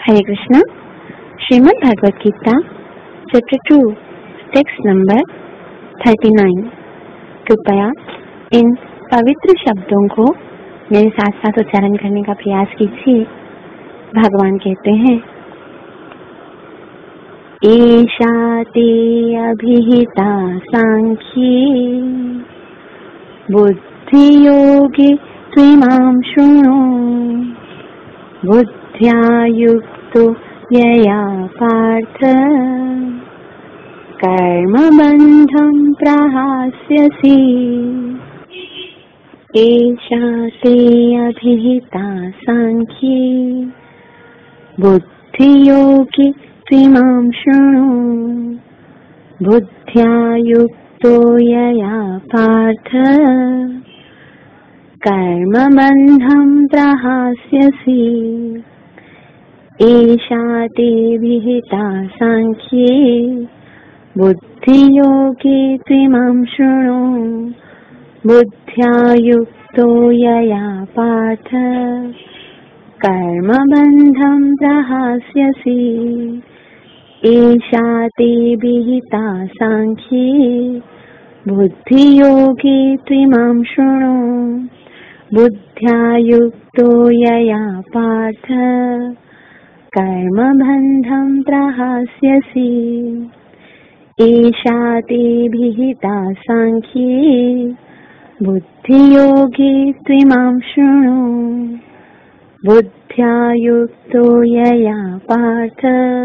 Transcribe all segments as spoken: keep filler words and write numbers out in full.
हरे Krishna. Shrimad Bhagavad Gita chapter two text number thirty nine. कृपया इन पवित्र शब्दों को मेरे साथ साथ उच्चारण करने का प्रयास कीजिए। भगवान कहते हैं, एषा ते अभिहिता सांख्ये बुद्धियोगे त्विमां शृणु बुद्ध्या युक्तो यया पार्थ कर्मबन्धं प्रहास्यसि। एषा ते अभिहिता सांख्ये बुद्धियोगे त्विमां शृणु बुद्ध्या युक्तो यया पार्थ कर्मबन्धं प्रहास्यसि। एषा ते विहिता सांख्ये बुद्धियोगे त्विमां शृणु बुद्ध्या युक्तो यया पार्थ कर्मबन्धं प्रहास्यसि। एषा ते विहिता सांख्ये बुद्धियोगे त्विमां शृणु बुद्ध्या युक्तो यया पार्थ कर्मबन्धं प्रहास्यसि। एषा ते विहिता सांख्ये बुद्धियोगे त्विमां शृणु बुद्ध्या युक्तो यया पार्थ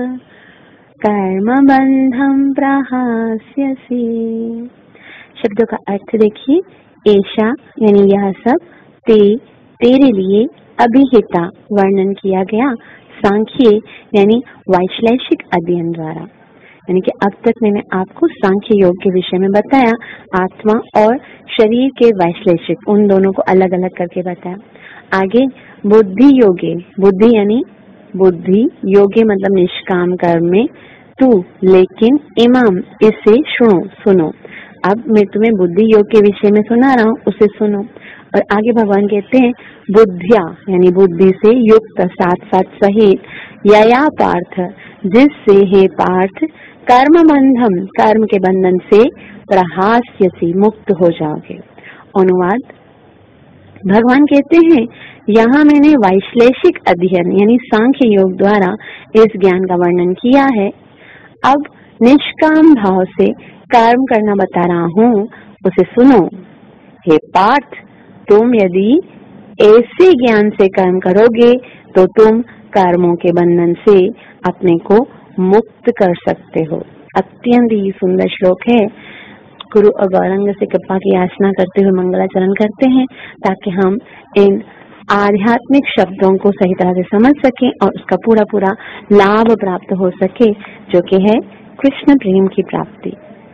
कर्मबन्धं प्रहास्यसि। शब्दों का अर्थ देखिए। ऐशा यानी यह सब, ते तेरे लिए, अभिहिता वर्णन किया गया, सांख्य यानी वैश्लेषिक अध्ययन द्वारा, यानी कि अब तक मैंने आपको सांख्य योग के विषय में बताया, आत्मा और शरीर के वैश्लेषिक, उन दोनों को अलग अलग करके बताया। आगे बुद्धि योगे, बुद्धि यानी बुद्धि, योगे मतलब निष्काम कर्म में, तू लेकिन, इमाम इसे सुनो सुनो। अब मैं तुम्हें बुद्धि योग के विषय में सुना रहा हूँ, उसे सुनो। और आगे भगवान कहते हैं, बुद्धिया यानी बुद्धि से युक्त, साथ साथ सहित, यया पार्थ जिससे हे पार्थ, कर्म बंधम कर्म के बंधन से, प्रहास्यसि मुक्त हो जाओगे। अनुवाद, भगवान कहते हैं, यहाँ मैंने वैश्लेषिक अध्ययन यानी सांख्य योग द्वारा इस ज्ञान का वर्णन किया है। अब निष्काम भाव से कर्म करना बता रहा हूँ, उसे सुनो। हे पार्थ, तुम यदि ऐसे ज्ञान से कर्म करोगे तो तुम कर्मों के बंधन से अपने को मुक्त कर सकते हो। अत्यंत ही सुंदर श्लोक है। गुरु और गौरंग से कृपा की याचना करते हुए मंगलाचरण करते हैं, ताकि हम इन आध्यात्मिक शब्दों को सही तरह से समझ सकें और उसका पूरा पूरा लाभ प्राप्त हो सके, जो कि है कृष्ण प्रेम की प्राप्ति।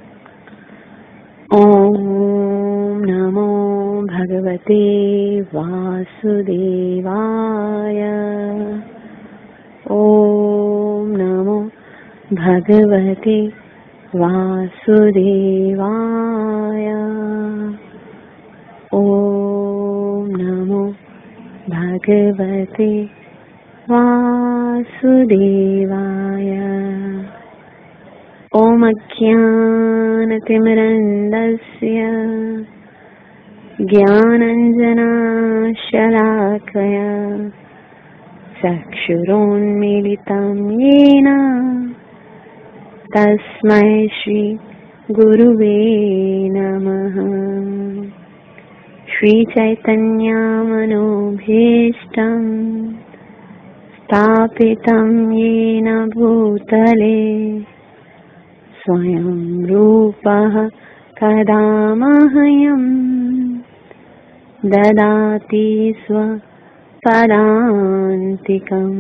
ओम नमो भगवते वासुदेवाय। ओम नमो भगवते वासुदेवाय। ओम नमो भगवते वासुदेवाय। ओम अज्ञानतिमिरन्दस्य ज्ञानाञ्जनशलाकया चक्षुरोन्मीलितं येन तस्मै श्री गुरुवे नमः। श्रीचैतन्यमनोभीष्टं स्थापितं येन भूतले स्वयं रूपः कदा मह्यं ददाति स्वपदान्तिकम्।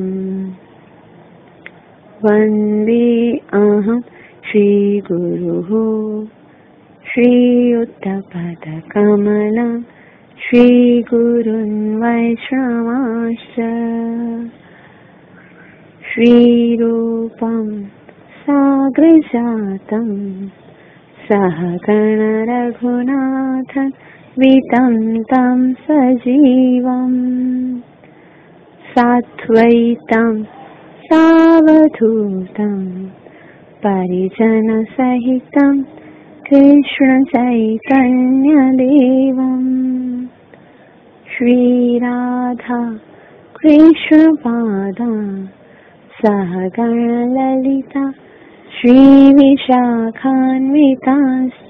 वन्दे अहं श्रीगुरुः श्रीयुतपदकमलं श्रीगुरुन् वैष्णवांश्च श्रीरूपं साग्रजातं सहगण रघुनाथं वितं तं सजीवं साद्वैतं सावधूतं परिजन सहितं कृष्ण चैतन्य देवं श्री राधा कृष्ण पादा सहगण ललिता श्री विशाखान्विताश्च।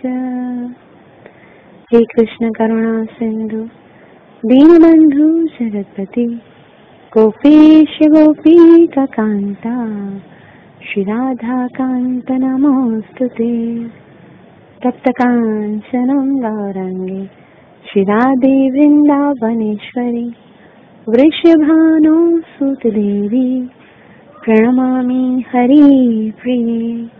हे कृष्ण करुणा सिंधु दीनबंधु जगत्पति गोपेश गोपीका कांता श्री राधा कांत नमोस्तुते। तप्त कांचनं गौरांगे श्री राधे वृंदावनेश्वरी वृषभानुसुते देवी प्रणमामि हरिप्रिये।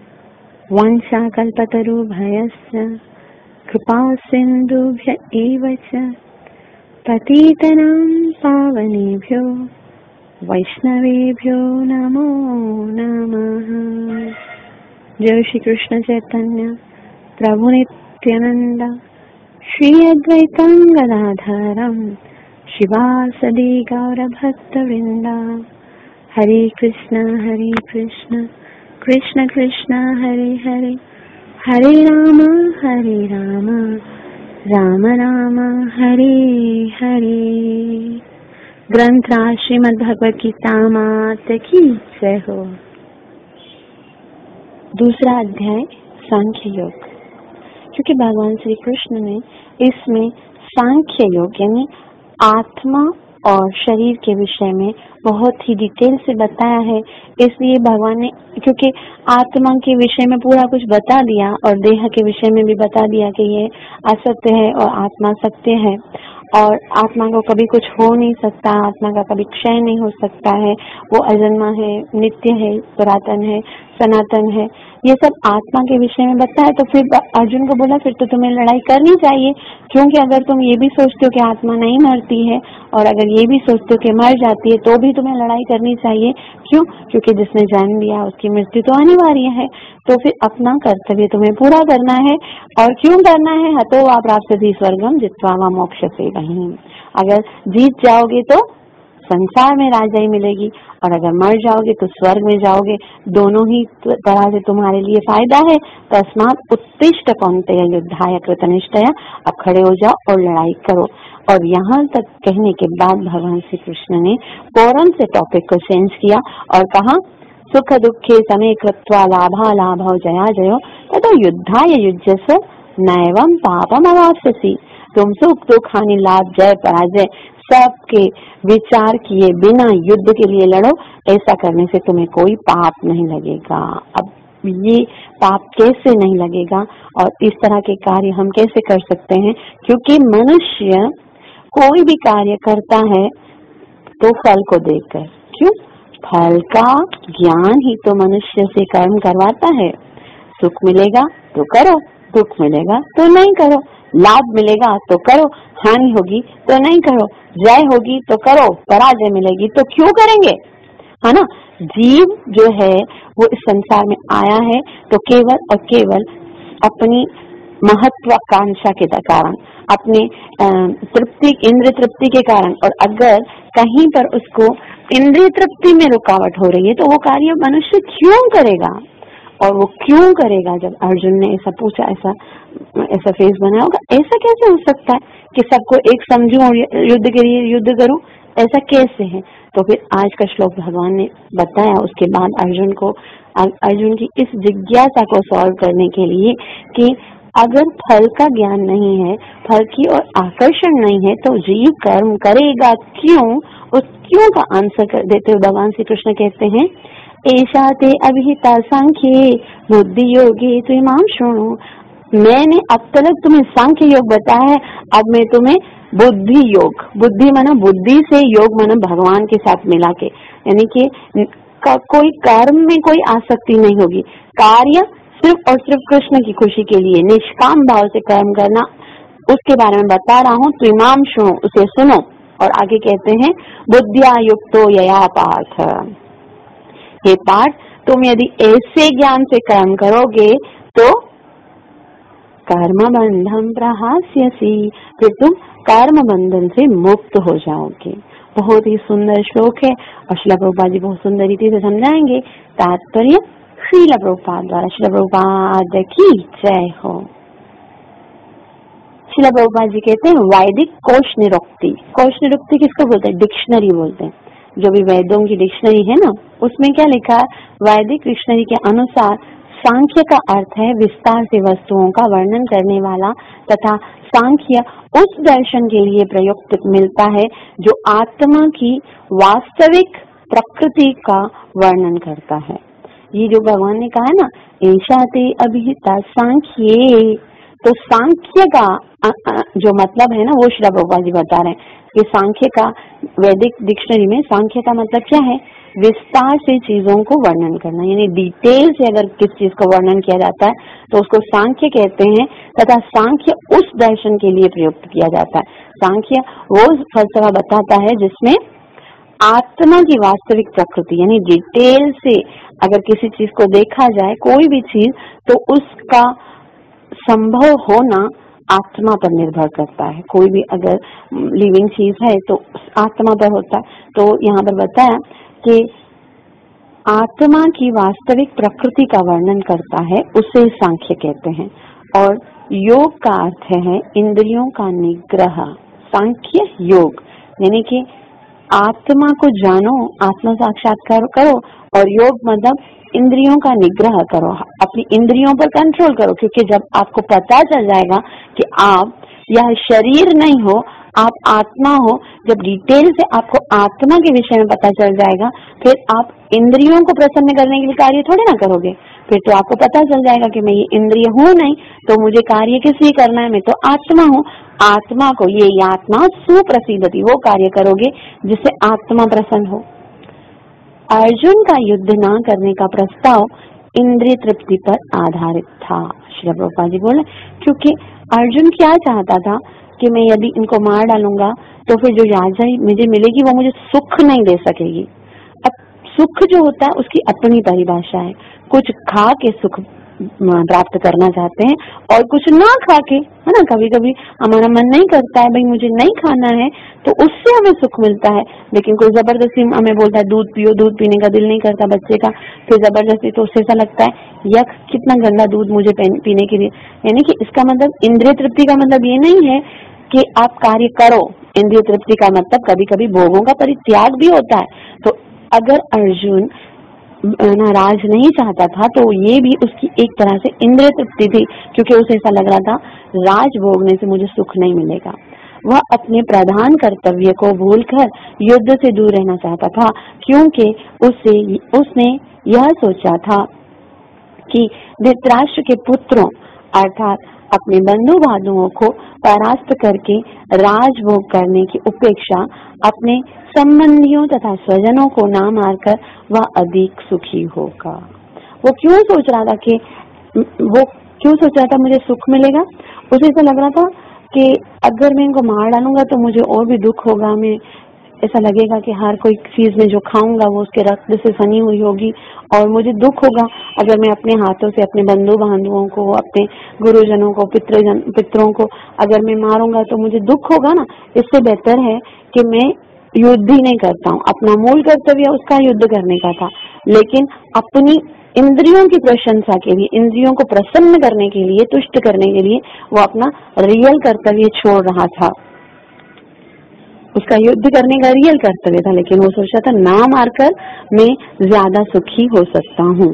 वाञ्छाकल्पतरुभ्यश्च कृपा सिन्धुभ्य एव च पतितानां पावनेभ्यो वैष्णवेभ्यो नमो नमः। जय श्री कृष्ण चैतन्य प्रभु नित्यानंद श्री अद्वैतं गदाधरं शिवासदि गौरभक्तवृंद। हरे कृष्ण हरे कृष्ण कृष्ण कृष्ण हरे हरे हरे राम हरे राम राम राम हरे हरे। ग्रंथराज श्रीमद् भगवद गीता माता की जय हो। दूसरा अध्याय सांख्य योग। क्योंकि भगवान श्री कृष्ण ने इसमें सांख्य योग यानी आत्मा और शरीर के विषय में बहुत ही डिटेल से बताया है, इसलिए भगवान ने क्योंकि आत्मा के विषय में पूरा कुछ बता दिया और देह के विषय में भी बता दिया कि ये असत्य है और आत्मा सत्य है और आत्मा को कभी कुछ हो नहीं सकता, आत्मा का कभी क्षय नहीं हो सकता है, वो अजन्मा है, नित्य है, पुरातन है, सनातन है, ये सब आत्मा के विषय में बताया। तो फिर अर्जुन को बोला फिर तो तुम्हें लड़ाई करनी चाहिए, क्योंकि अगर तुम ये भी सोचते हो कि आत्मा नहीं मरती है और अगर ये भी सोचते हो कि मर जाती है तो भी तुम्हें लड़ाई करनी चाहिए। क्यों? क्योंकि जिसने जन्म लिया उसकी मृत्यु तो अनिवार्य है। तो फिर अपना कर्तव्य तुम्हें पूरा करना है। और क्यों करना है? हतो वा प्राप्स्यति स्वर्गम जित्वा वा मोक्ष्यसे वहीं। अगर जीत जाओगे तो संसार में राजाई मिलेगी और अगर मर जाओगे तो स्वर्ग में जाओगे। दोनों ही तरह से तुम्हारे लिए फायदा है। तस्मात् उत्तिष्ठ कौन्तेय युद्धाय कृतनिष्ठया। अब खड़े हो जाओ और लड़ाई करो। और यहाँ तक कहने के बाद भगवान श्री कृष्ण ने फौरन से टॉपिक को चेंज किया और कहा सुख दुखे समे कृत्वा लाभा लाभो जया जयो ततो युद्धाय युज्यस्व नैवं पापम अवाप्स्यसि। तुम सुख दुख हानि लाभ जय पराजय सबके विचार किए बिना युद्ध के लिए लड़ो। ऐसा करने से तुम्हें कोई पाप नहीं लगेगा। अब ये पाप कैसे नहीं लगेगा और इस तरह के कार्य हम कैसे कर सकते हैं? क्योंकि मनुष्य कोई भी कार्य करता है तो फल को देखकर। क्यों? फल का ज्ञान ही तो मनुष्य से कर्म करवाता है। सुख मिलेगा तो करो, दुख मिलेगा तो नहीं करो, लाभ मिलेगा तो करो, हानि होगी तो नहीं करो, जय होगी तो करो, पराजय मिलेगी तो क्यों करेंगे, है ना। जीव जो है वो इस संसार में आया है तो केवल और केवल अपनी महत्वाकांक्षा के कारण, अपने तृप्ति इंद्रिय तृप्ति के कारण। और अगर कहीं पर उसको इंद्रिय तृप्ति में रुकावट हो रही है तो वो कार्य मनुष्य क्यों करेगा? और वो क्यों करेगा? जब अर्जुन ने ऐसा पूछा, ऐसा ऐसा फेस बनाया होगा, ऐसा कैसे हो सकता है कि सबको एक समझूं और युद्ध के लिए युद्ध करूं? ऐसा कैसे है? तो फिर आज का श्लोक भगवान ने बताया। उसके बाद अर्जुन को अर्जुन की इस जिज्ञासा को सॉल्व करने के लिए कि अगर फल का ज्ञान नहीं है, फल की और आकर्षण नहीं है तो जीव कर्म करेगा क्यों? उस क्यों का आंसर कर देते हुए भगवान श्री कृष्ण कहते हैं ऐशा ते अभिहिता सांख्ये बुद्धि योगे त्विमां शृणु। मैंने अब तक तुम्हें सांख्य योग बताया है, अब मैं तुम्हें बुद्धि योग, बुद्धि माना बुद्धि से योग माना भगवान के साथ मिला के, यानी कि कोई कर्म में कोई आसक्ति नहीं होगी। कार्य सिर्फ और सिर्फ कृष्ण की खुशी के लिए निष्काम भाव से कर्म करना, उसके बारे में बता रहा हूँ। त्विमां शृणु, उसे सुनो। और आगे कहते हैं बुद्धिया युक्तो यया पार्थ। हे पार्थ, तुम यदि ऐसे ज्ञान से कर्म करोगे तो कर्म बंधम प्रहास्यसि, फिर तुम कर्म बंधन से मुक्त हो जाओगे। बहुत ही सुंदर श्लोक है और श्रील प्रभुपाद जी बहुत सुंदर रीति से समझाएंगे। तात्पर्य श्रील प्रभुपाद द्वारा। श्रील प्रभुपाद की जय हो। श्रील प्रभुपाद जी कहते हैं वैदिक कोश निरुक्ति। कोश निरुक्ति किसको बोलते हैं? डिक्शनरी बोलते हैं। जो भी वेदों की डिक्शनरी है ना, उसमें क्या लिखा है? वैदिक डिक्शनरी के अनुसार सांख्य का अर्थ है विस्तार से वस्तुओं का वर्णन करने वाला, तथा सांख्य उस दर्शन के लिए प्रयुक्त मिलता है जो आत्मा की वास्तविक प्रकृति का वर्णन करता है। ये जो भगवान ने कहा है ना, ऐशा ते अभिहिता सांख्ये, तो सांख्य का जो मतलब है ना वो श्रील प्रभुपाद जी बता रहे हैं कि सांख्य का वैदिक डिक्शनरी में सांख्य का मतलब क्या है? विस्तार से चीजों को वर्णन करना, यानी डिटेल से अगर किस चीज को वर्णन किया जाता है तो उसको सांख्य कहते हैं, तथा सांख्य उस दर्शन के लिए प्रयुक्त किया जाता है। सांख्य वो फलसफा बताता है जिसमें आत्मा की वास्तविक प्रकृति यानी डिटेल से अगर किसी चीज को देखा जाए, कोई भी चीज, तो उसका संभव होना आत्मा पर निर्भर करता है। कोई भी अगर लिविंग चीज है तो आत्मा पर होता है। तो यहाँ पर बताया कि आत्मा की वास्तविक प्रकृति का वर्णन करता है, उसे सांख्य कहते हैं। और योग का अर्थ है इंद्रियों का निग्रह। सांख्य योग यानी कि आत्मा को जानो, आत्मा साक्षात्कार करो, और योग मतलब इंद्रियों का निग्रह करो, अपनी इंद्रियों पर कंट्रोल करो। क्योंकि जब आपको पता चल जाएगा कि आप यह शरीर नहीं हो, आप आत्मा हो, जब डिटेल से आपको आत्मा के विषय में पता चल जाएगा, फिर आप इंद्रियों को प्रसन्न करने के लिए कार्य थोड़े ना करोगे। फिर तो आपको पता चल जाएगा कि मैं ये इंद्रिय हूँ नहीं, तो मुझे कार्य किस लिए करना है? मैं तो आत्मा हूँ। आत्मा को ये आत्मा सुप्रसिद्धति, वो कार्य करोगे जिससे आत्मा प्रसन्न हो। अर्जुन का युद्ध न करने का प्रस्ताव इंद्रिय तृप्ति पर आधारित था। श्री प्रभुपाद जी बोले क्योंकि अर्जुन क्या चाहता था कि मैं यदि इनको मार डालूंगा तो फिर जो राजा मुझे मिलेगी वो मुझे सुख नहीं दे सकेगी। अब सुख जो होता है उसकी अपनी परिभाषा है। कुछ खा के सुख प्राप्त करना चाहते हैं और कुछ ना खा के, है ना। कभी कभी हमारा मन नहीं करता है, भाई मुझे नहीं खाना है, तो उससे हमें सुख मिलता है। लेकिन कोई जबरदस्ती हमें बोलता है दूध पियो, दूध पीने का दिल नहीं करता बच्चे का, फिर जबरदस्ती, तो उससे ऐसा लगता है यह कितना गंदा दूध मुझे पीने के लिए। यानी कि इसका मतलब इंद्रिय तृप्ति का मतलब ये नहीं है कि आप कार्य करो। इंद्रिय तृप्ति का मतलब कभी कभी भोगों का परित्याग भी होता है। तो अगर अर्जुन नाराज नहीं चाहता था तो ये भी उसकी एक तरह से इंद्रिय तृप्ति थी, क्योंकि उसे ऐसा लग रहा था राज भोगने से मुझे सुख नहीं मिलेगा। वह अपने प्रधान कर्तव्य को भूलकर युद्ध से दूर रहना चाहता था, क्योंकि उसे उसने यह सोचा था कि धृतराष्ट्र के पुत्रों अर्थात अपने बंधु बांधवों को परास्त करके राजभोग करने की उपेक्षा अपने संबंधियों तथा स्वजनों को ना मारकर वह अधिक सुखी होगा। वो क्यों सोच रहा था कि वो क्यों सोच रहा था मुझे सुख मिलेगा? उसे ऐसा लग रहा था कि अगर मैं इनको मार डालूंगा तो मुझे और भी दुख होगा। मैं ऐसा लगेगा कि हर कोई चीज में जो खाऊंगा वो उसके रक्त से सनी हुई होगी और मुझे दुख होगा। अगर मैं अपने हाथों से अपने बंधु बांधवों को, अपने गुरुजनों को, पितृजन पितरों को अगर मैं मारूंगा तो मुझे दुख होगा ना। इससे बेहतर है कि मैं युद्ध ही नहीं करता हूँ। अपना मूल कर्तव्य उसका युद्ध करने का था, लेकिन अपनी इंद्रियों की प्रशंसा के लिए, इंद्रियों को प्रसन्न करने के लिए, तुष्ट करने के लिए वो अपना रियल कर्तव्य छोड़ रहा था। उसका युद्ध करने का रियल कर्तव्य था, लेकिन वो सोचा था ना मारकर मैं ज्यादा सुखी हो सकता हूँ।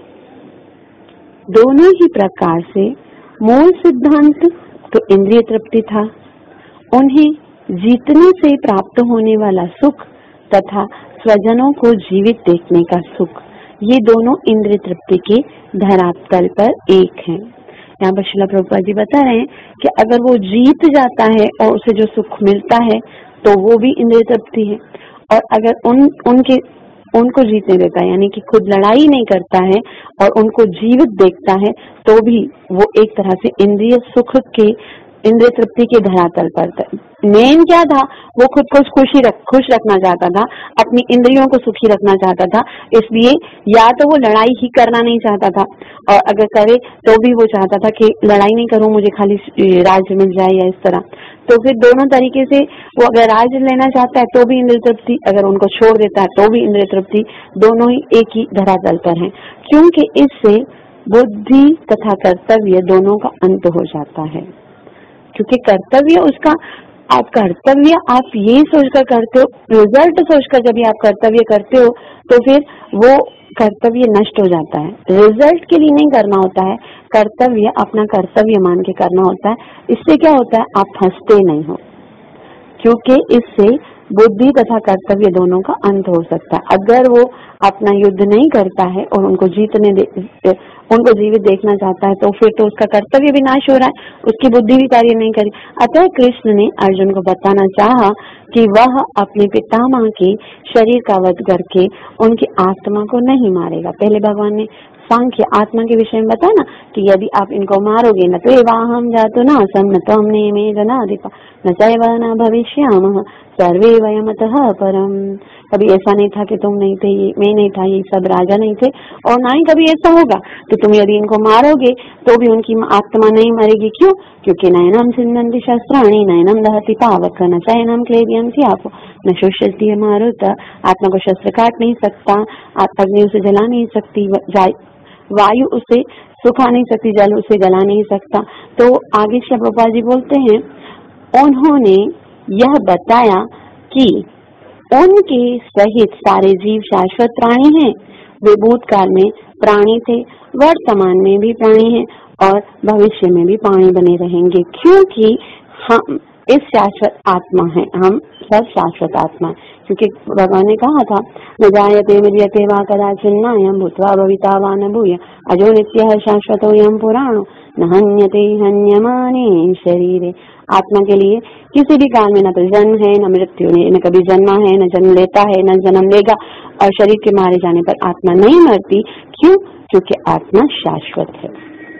दोनों ही प्रकार से मूल सिद्धांत तो इंद्रिय तृप्ति था। उन्हें जीतने से प्राप्त होने वाला सुख तथा स्वजनों को जीवित देखने का सुख, ये दोनों इंद्रिय तृप्ति के धरातल पर एक हैं। यहाँ पर श्रील प्रभुपाद जी बता रहे हैं कि अगर वो जीत जाता है और उसे जो सुख मिलता है तो वो भी इंद्रिय तृप्ति है, और अगर उन उनके उनको जीतने देता है यानी कि खुद लड़ाई नहीं करता है और उनको जीवित देखता है तो भी वो एक तरह से इंद्रिय सुख के, इंद्रिय तृप्ति के धरातल पर। मेन क्या था? वो खुद को खुशी रख खुश रखना चाहता था, अपनी इंद्रियों को सुखी रखना चाहता था। इसलिए या तो वो लड़ाई ही करना नहीं चाहता था, और अगर करे तो भी वो चाहता था कि लड़ाई नहीं करूं, मुझे खाली राज्य मिल जाए या इस तरह। तो फिर दोनों तरीके से वो अगर राज लेना चाहता है तो भी इंद्रिय तृप्ति, अगर उनको छोड़ देता है तो भी इंद्रिय तृप्ति, दोनों ही एक ही धरातल पर हैं, क्योंकि इससे बुद्धि तथा कर्तव्य दोनों का अंत हो जाता है। क्योंकि कर्तव्य उसका, आप कर्तव्य आप ये सोचकर करते हो, रिजल्ट सोचकर जब भी आप कर्तव्य करते हो तो फिर वो कर्तव्य नष्ट हो जाता है। रिजल्ट के लिए नहीं करना होता है, कर्तव्य अपना कर्तव्य मान के करना होता है। इससे क्या होता है, आप फंसते नहीं हो, क्योंकि इससे बुद्धि तथा कर्तव्य दोनों का अंत हो सकता है। अगर वो अपना युद्ध नहीं करता है और उनको जीतने दे, उनको जीवित देखना चाहता है तो फिर तो उसका कर्तव्य भी नाश हो रहा है, उसकी बुद्धि भी कार्य नहीं करी। अतः कृष्ण ने अर्जुन को बताना चाहा कि वह अपने पितामह के शरीर का वध करके उनकी आत्मा को नहीं मारेगा। पहले भगवान ने सांख्य आत्मा के विषय में बताया ना कि यदि आप इनको मारोगे न तो एवाहम जातो न सम न तो हमने में जनाधिपा न चैव न भविष्यामः सर्वे वयमतः परम। कभी ऐसा नहीं था कि तुम नहीं थे, ये मैं नहीं था, ये सब राजा नहीं थे, और ना ही कभी ऐसा होगा कि तुम यदि इनको मारोगे तो भी उनकी आत्मा नहीं मरेगी। क्यों? क्योंकि नयनम छिन्दन्ति शस्त्राणि नयनम दहति पावक न चैनम क्लेदियम स्यापो न शुष्यति मारुत। आत्मा को शस्त्र काट नहीं सकता, अग्नि उसे जला नहीं सकती, वायु उसे सुखा नहीं सकती, जल उसे गला नहीं सकता। तो आगे श्री प्रभुपाद जी बोलते हैं, उन्होंने यह बताया कि उनके सहित सारे जीव शाश्वत प्राणी हैं। वे भूतकाल में प्राणी थे, वर्तमान में भी प्राणी हैं और भविष्य में भी प्राणी बने रहेंगे, क्योंकि हम इस शाश्वत आत्मा है, हम सब शाश्वत आत्मा है। क्योंकि भगवान ने कहा था, न जायते म्रियते वा कदाचिन्नायं भूत्वा भविता वा न भूय अजो नित्यः शाश्वतोऽयं पुराणो न हन्यते हन्यमाने शरीरे। आत्मा के लिए किसी भी काल में न तो जन्म है न मृत्यु, न कभी जन्मा है न जन्म लेता है न जन्म लेगा, और शरीर के मारे जाने पर आत्मा नहीं मरती। क्यों? क्योंकि आत्मा शाश्वत है।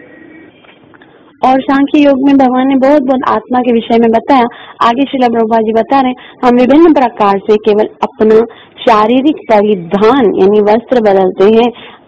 और सांख्य योग में भगवान ने बहुत बहुत आत्मा के विषय में बताया। आगे श्रील प्रभुपाद जी बता रहे, हम विभिन्न प्रकार से केवल अपना शारीरिक परिधान यानी वस्त्र बदलते हैं,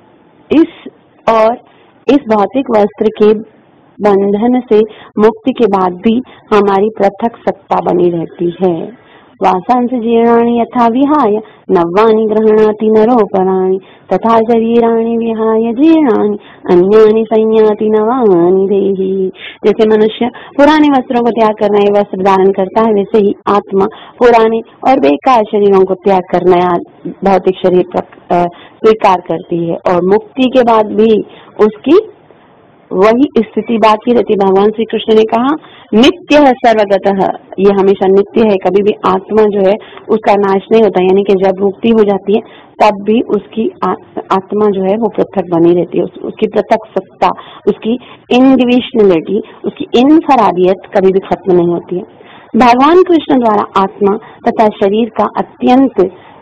इस और इस भौतिक वस्त्र के बंधन से मुक्ति के बाद भी हमारी पृथक सत्ता बनी रहती है। वासांस जीर्णानि यथा विहाय नवानि गृह्णाति नरोपराणि तथा शरीराणि विहाय जीर्णानि अन्यानि संयाति नवानि देहि। जैसे मनुष्य पुराने वस्त्रों को त्याग कर नए वस्त्र धारण करता है, वैसे ही आत्मा पुराने और बेकार शरीरों को त्याग कर नया भौतिक शरीर स्वीकार करती है, और मुक्ति के बाद भी उसकी वही स्थिति बाकी रहती। भगवान श्री कृष्ण ने कहा, नित्य है सर्वगतः, ये हमेशा नित्य है, कभी भी आत्मा जो है उसका नाश नहीं होता। यानी कि जब मुक्ति हो जाती है तब भी उसकी आत्मा जो है वो पृथक बनी रहती है, उस, उसकी पृथक सत्ता, उसकी इंडिविजुअलिटी, उसकी इनफरादियत कभी भी खत्म नहीं होती है। भगवान कृष्ण द्वारा आत्मा तथा शरीर का अत्यंत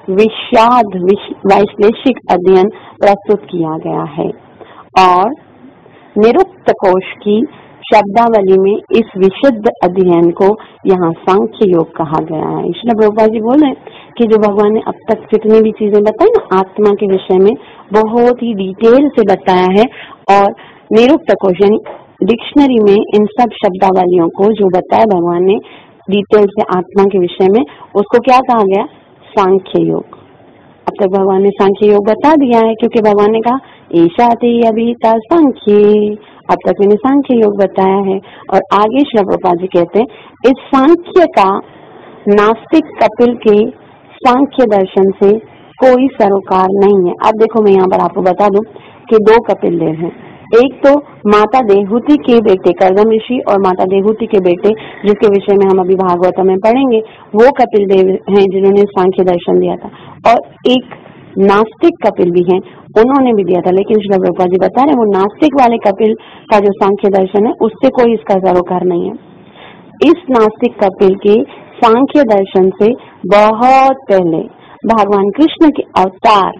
विषाद वैश्लेषिक अध्ययन प्रस्तुत किया गया है, और निरुक्त कोश की शब्दावली में इस विशुद्ध अध्ययन को यहाँ सांख्य योग कहा गया है। इसलिए प्रभुपाद जी बोल रहे हैं कि जो भगवान ने अब तक जितनी भी चीजें बताई ना आत्मा के विषय में, बहुत ही डिटेल से बताया है, और निरुक्त कोश यानी डिक्शनरी में इन सब शब्दावलियों को जो बताया भगवान ने डिटेल से आत्मा के विषय में, उसको क्या कहा गया? सांख्य योग। अब तक भगवान ने सांख्य योग बता दिया है, क्योंकि भगवान ने कहा ईशा ते अभिहिता सांख्य, अब तक मैंने सांख्य योग बताया है। और आगे श्री प्रभुपाद जी कहते हैं, इस सांख्य का नास्तिक कपिल के सांख्य दर्शन से कोई सरोकार नहीं है। अब देखो मैं यहाँ पर आपको बता दूं कि दो कपिल देव हैं, एक तो माता देहूति के बेटे कर्दम ऋषि और माता देहूति के बेटे, जिसके विषय में हम अभी भागवत में पढ़ेंगे, वो कपिल देव हैं जिन्होंने सांख्य दर्शन दिया था, और एक नास्तिक कपिल भी हैं, उन्होंने भी दिया था। लेकिन श्री प्रभुपाद जी बता रहे हैं वो नास्तिक वाले कपिल का जो सांख्य दर्शन है उससे कोई इसका सरोकार नहीं है। इस नास्तिक कपिल के सांख्य दर्शन से बहुत पहले भगवान कृष्ण के अवतार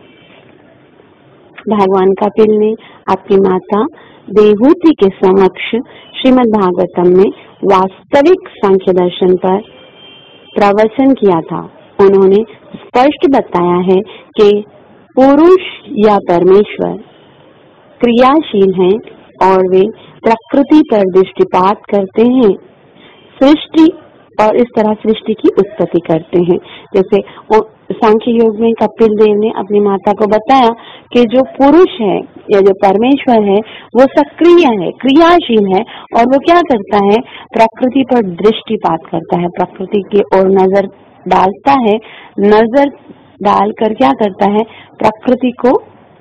भगवान कपिल ने अपनी माता देहूति के समक्ष श्रीमद् भागवतम में वास्तविक सांख्य दर्शन पर प्रवचन किया था। उन्होंने स्पष्ट बताया है कि पुरुष या परमेश्वर क्रियाशील हैं और वे प्रकृति पर दृष्टिपात करते हैं। सृष्टि और इस तरह सृष्टि की उत्पत्ति करते हैं। जैसे सांख्य योग में कपिल देव ने अपनी माता को बताया कि जो पुरुष है या जो परमेश्वर है वो सक्रिय है, क्रियाशील है, और वो क्या करता है, प्रकृति पर दृष्टिपात करता है, प्रकृति की ओर नजर डालता है, नजर डालकर क्या करता है, प्रकृति को,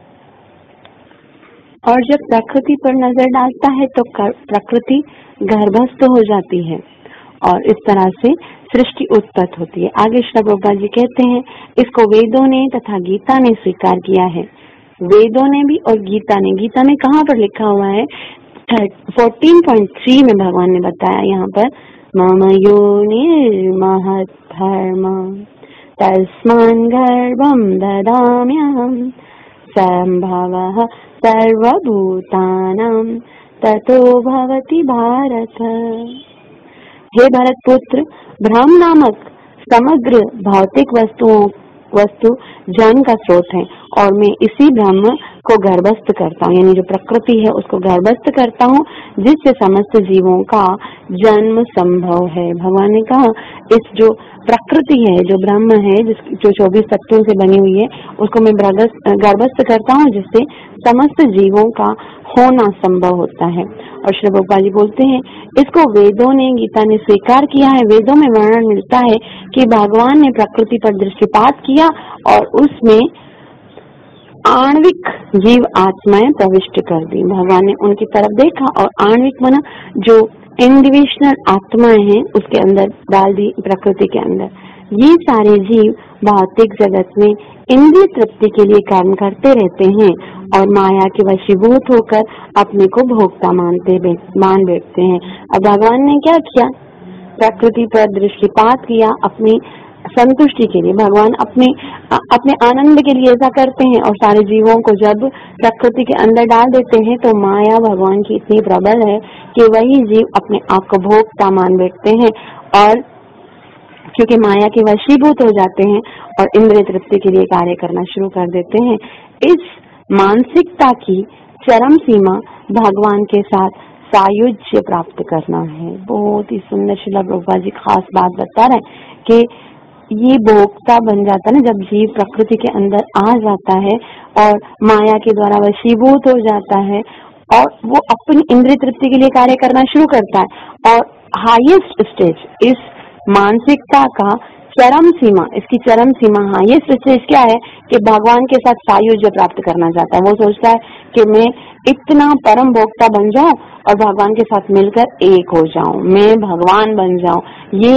और जब प्रकृति पर नजर डालता है तो प्रकृति गर्भस्थ हो जाती है और इस तरह से सृष्टि उत्पत्त होती है। आगे श्री प्रभुपाद जी कहते हैं, इसको वेदों ने तथा गीता ने स्वीकार किया है। वेदों ने भी और गीता ने, गीता में कहाँ पर लिखा हुआ है, चौदह पॉइंट तीन में भगवान ने बताया यहाँ पर, मम योनिर्महत् धर्म तस्मान् गर्भं ददाम्यहम् संभवः सर्वभूतानां ततो भवति भारत। हे भरत पुत्र, ब्रह्म नामक समग्र भौतिक वस्तुओं वस्तु जन्म का स्रोत है और मैं इसी ब्रह्म को गर्भस्थ करता हूँ, यानी जो प्रकृति है उसको गर्भस्थ करता हूँ, जिससे समस्त जीवों का जन्म संभव है। भगवान ने कहा इस जो प्रकृति है, जो ब्रह्म है, जिस जो चौबीस तत्वों से बनी हुई है, उसको मैं गर्भस्थ करता हूँ, जिससे समस्त जीवों का होना संभव होता है। और श्री प्रभुपाद जी बोलते हैं, इसको वेदों ने, गीता ने स्वीकार किया है। वेदों में वर्णन मिलता है कि भगवान ने प्रकृति पर दृष्टिपात किया और उसमें आणविक जीव आत्माएं प्रविष्ट कर दी। भगवान ने उनकी तरफ देखा और आणविक मना जो इंडिविजुअल आत्माएं हैं उसके अंदर डाल दी, प्रकृति के अंदर। ये सारे जीव भौतिक जगत में इंद्रिय तृप्ति के लिए कर्म करते रहते हैं और माया के वशीभूत होकर अपने को भोक्ता मानते मान बैठते हैं। अब भगवान ने क्या किया, प्रकृति पर दृष्टिपात किया अपनी संतुष्टि के लिए। भगवान अपने अपने आनंद के लिए ऐसा करते हैं और सारे जीवों को जब प्रकृति के अंदर डाल देते हैं तो माया भगवान की इतनी प्रबल है कि वही जीव अपने आप को भोक्ता मान बैठते हैं और क्योंकि माया के वशीभूत हो जाते हैं और इंद्रिय तृप्ति के लिए कार्य करना शुरू कर देते हैं। इस मानसिकता की चरम सीमा भगवान के साथ सायुज्य प्राप्त करना है। बहुत ही सुंदर श्रील प्रभुपाद जी खास बात बता रहे हैं कि ये भोक्ता बन जाता है ना, जब जीव प्रकृति के अंदर आ जाता है और माया के द्वारा वशीभूत हो जाता है और वो अपनी इंद्रिय तृप्ति के लिए कार्य करना शुरू करता है। और हाईएस्ट स्टेज इस मानसिकता का चरम सीमा, इसकी चरम सीमा हाईएस्ट स्टेज क्या है कि भगवान के साथ सायुज्य प्राप्त करना चाहता है। वो सोचता है कि मैं इतना परम भोक्ता बन जाऊं और भगवान के साथ मिलकर एक हो जाऊं, मैं भगवान बन जाऊं। ये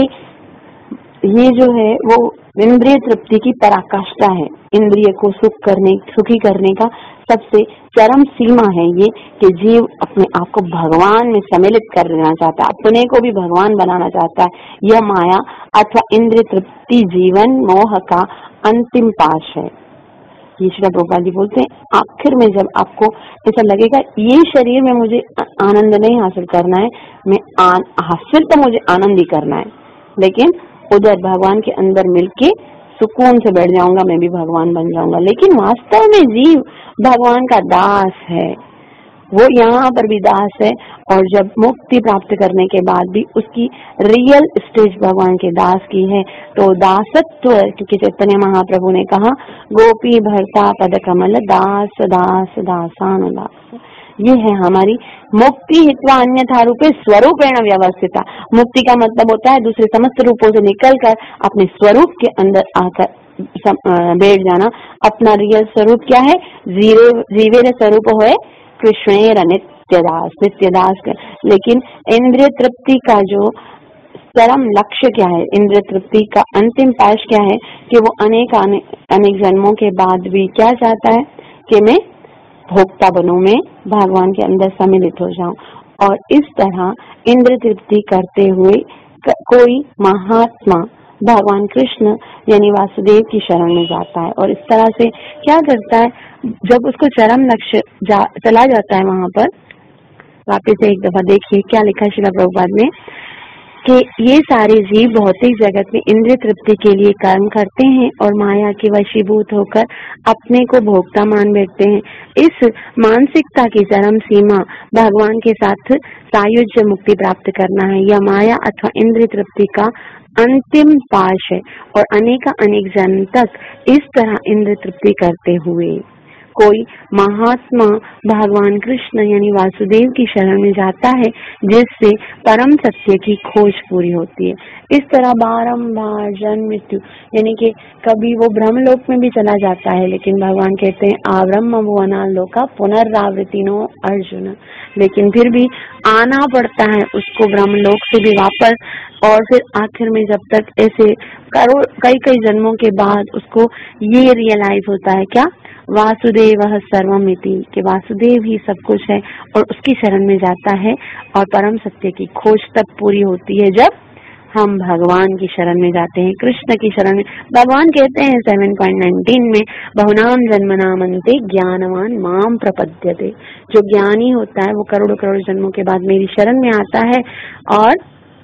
ये जो है वो इंद्रिय तृप्ति की पराकाष्ठा है। इंद्रिय को सुख करने सुखी करने का सबसे चरम सीमा है ये कि जीव अपने आप को भगवान में सम्मिलित कर लेना चाहता है, अपने को भी भगवान बनाना चाहता है। यह माया अथवा इंद्रिय तृप्ति जीवन मोह का अंतिम पाश है। ये श्री प्रभुपाद जी बोलते हैं, आखिर में जब आपको ऐसा लगेगा ये शरीर में मुझे आनंद नहीं हासिल करना है, मैं आन, हासिल तो मुझे आनंद ही करना है, लेकिन उधर भगवान के अंदर मिलके सुकून से बैठ जाऊंगा, मैं भी भगवान बन जाऊंगा। लेकिन वास्तव में जीव भगवान का दास है, वो यहाँ पर भी दास है और जब मुक्ति प्राप्त करने के बाद भी उसकी रियल स्टेज भगवान के दास की है। तो दासत्व, क्योंकि चैतन्य महाप्रभु ने कहा गोपी भरता पद कमल दास दास दासान दास, ये है हमारी मुक्ति हित्वा अन्यथा रूपे स्वरूपेण व्यवस्थिता। मुक्ति का मतलब होता है दूसरे समस्त रूपों से निकलकर अपने स्वरूप के अंदर आकर बैठ जाना। अपना रियल स्वरूप क्या है, जीवे जीवेर स्वरूप होए कृष्णेर नित्यदास, नित्यदास का। लेकिन इंद्रिय तृप्ति का जो चरम लक्ष्य क्या है, इंद्रिय तृप्ति का अंतिम पाश क्या है कि वो अनेक अनेक जन्मों के बाद भी क्या चाहता है कि मैं भोक्ता बनूं, मैं भगवान के अंदर सम्मिलित हो जाऊं। और इस तरह इंद्रिय तृप्ति करते हुए कोई महात्मा भगवान कृष्ण यानी वासुदेव की शरण में जाता है और इस तरह से क्या करता है, जब उसको चरम लक्ष्य जा, चला जाता है वहां पर, वापिस एक दफा देखिए क्या लिखा श्रील प्रभुपाद ने कि ये सारे जीव भौतिक जगत में इंद्रिय तृप्ति के लिए कर्म करते हैं और माया के वशीभूत होकर अपने को भोक्ता मान बैठते हैं। इस मानसिकता की चरम सीमा भगवान के साथ सायुज्य मुक्ति प्राप्त करना है। यह माया अथवा इंद्रिय तृप्ति का अंतिम पाश है और अनेक अनेक जन्म तक इस तरह इंद्रिय तृप्ति करते हुए कोई महात्मा भगवान कृष्ण यानी वासुदेव की शरण में जाता है, जिससे परम सत्य की खोज पूरी होती है। इस तरह बारंबार जन्म मृत्यु यानी कि कभी वो ब्रह्मलोक में भी चला जाता है, लेकिन भगवान कहते हैं आब्रह्म भुवना लोका पुनरावृतिनो अर्जुन, लेकिन फिर भी आना पड़ता है उसको ब्रह्मलोक से भी वापस। और फिर आखिर में जब तक ऐसे करोड़ कई कई जन्मों के बाद उसको ये रियलाइज होता है क्या, वासुदेव सर्वमिति, कि वासुदेव ही सब कुछ है, और उसकी शरण में जाता है और परम सत्य की खोज तब पूरी होती है जब हम भगवान की शरण में जाते हैं, कृष्ण की शरण में। भगवान कहते हैं सेवन पॉइंट नाइनटीन में, बहुनाम जन्मनामन्ते ज्ञानवान माम प्रपद्यते, जो ज्ञानी होता है वो करोड़ों करोड़ जन्मों के बाद मेरी शरण में आता है। और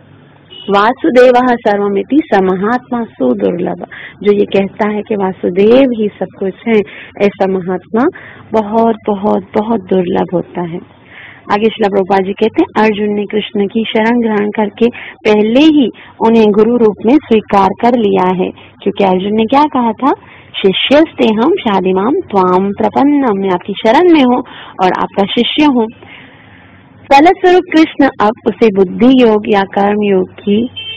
वासुदेव सर्वमिति समहात्मा सुदुर्लभ, जो ये कहता है कि वासुदेव ही सब कुछ है, ऐसा महात्मा बहुत बहुत बहुत दुर्लभ होता है। आगे श्रील प्रभुपाद जी कहते हैं, अर्जुन ने कृष्ण की शरण ग्रहण करके पहले ही उन्हें गुरु रूप में स्वीकार कर लिया है, क्योंकि अर्जुन ने क्या कहा था, शिष्यस्ते हम शादिमाम त्वाम प्रपन्नम, मैं आपकी शरण में हूँ और आपका शिष्य हूँ। फलस्वरूप कृष्ण अब उसे बुद्धि योग या कर्म योग की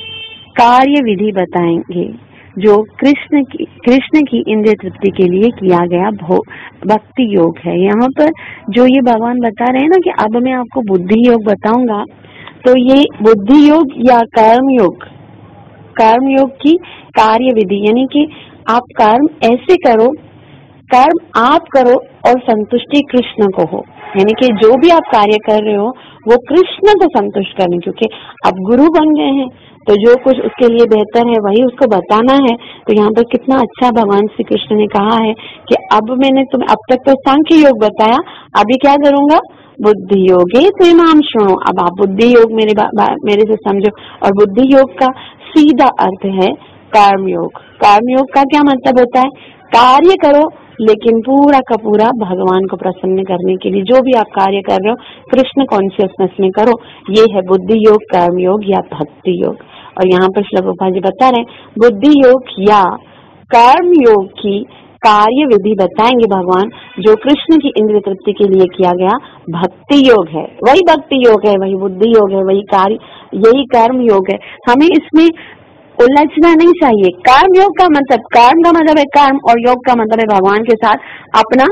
कार्य विधि बताएंगे, जो कृष्ण की कृष्ण की इंद्रिय तृप्ति के लिए किया गया भक्ति योग है। यहाँ पर जो ये भगवान बता रहे हैं ना कि अब मैं आपको बुद्धि योग बताऊंगा, तो ये बुद्धि योग या कर्म योग, कर्म योग की कार्य विधि यानी कि आप कर्म ऐसे करो, कर्म आप करो और संतुष्टि कृष्ण को हो, यानी कि जो भी आप कार्य कर रहे हो वो कृष्ण को संतुष्ट करें, क्योंकि आप गुरु बन गए हैं तो जो कुछ उसके लिए बेहतर है वही उसको बताना है। तो यहाँ पर कितना अच्छा भगवान श्री कृष्ण ने कहा है कि अब मैंने तुम्हें अब तक तो सांख्य योग बताया, अभी क्या करूंगा, बुद्धि योगे त्विमाम शृणु, अब आप बुद्धि योग मेरे मेरे से समझो। और बुद्धि योग का सीधा अर्थ है कर्म योग। कर्म योग का क्या मतलब होता है, कार्य करो लेकिन पूरा का पूरा भगवान को प्रसन्न करने के लिए जो भी आप कार्य कर रहे हो कृष्ण कॉन्शियसनेस में करो, ये है बुद्धि योग, कर्म योग या भक्ति योग। और यहाँ पर श्रील प्रभुपाद जी बता रहे हैं बुद्धि योग या कर्म योग की कार्य विधि बताएंगे भगवान, जो कृष्ण की इंद्रिय तृप्ति के लिए किया गया भक्ति योग है, वही भक्ति योग है, वही बुद्धि योग है, वही कार्य, यही कर्म योग है। हमें इसमें उलझना नहीं चाहिए। कर्म योग का मतलब, कर्म का मतलब है कर्म और योग का मतलब है भगवान के साथ अपना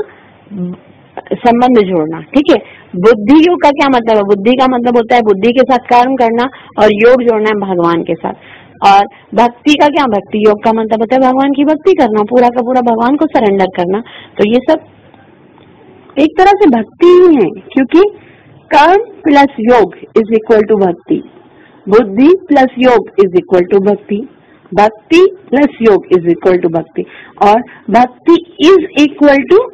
संबंध जोड़ना, ठीक है। बुद्धि योग का क्या मतलब है, बुद्धि का मतलब होता है बुद्धि के साथ कर्म करना और योग जोड़ना है भगवान के साथ। और भक्ति का क्या, भक्ति योग का मतलब होता है भगवान की भक्ति करना, पूरा का पूरा भगवान को सरेंडर करना। तो ये सब एक तरह से भक्ति ही है, क्योंकि कर्म प्लस योग इज इक्वल टू भक्ति, बुद्धि प्लस योग इज इक्वल टू भक्ति, भक्ति प्लस योग इज इक्वल टू भक्ति, और bhakti is equal to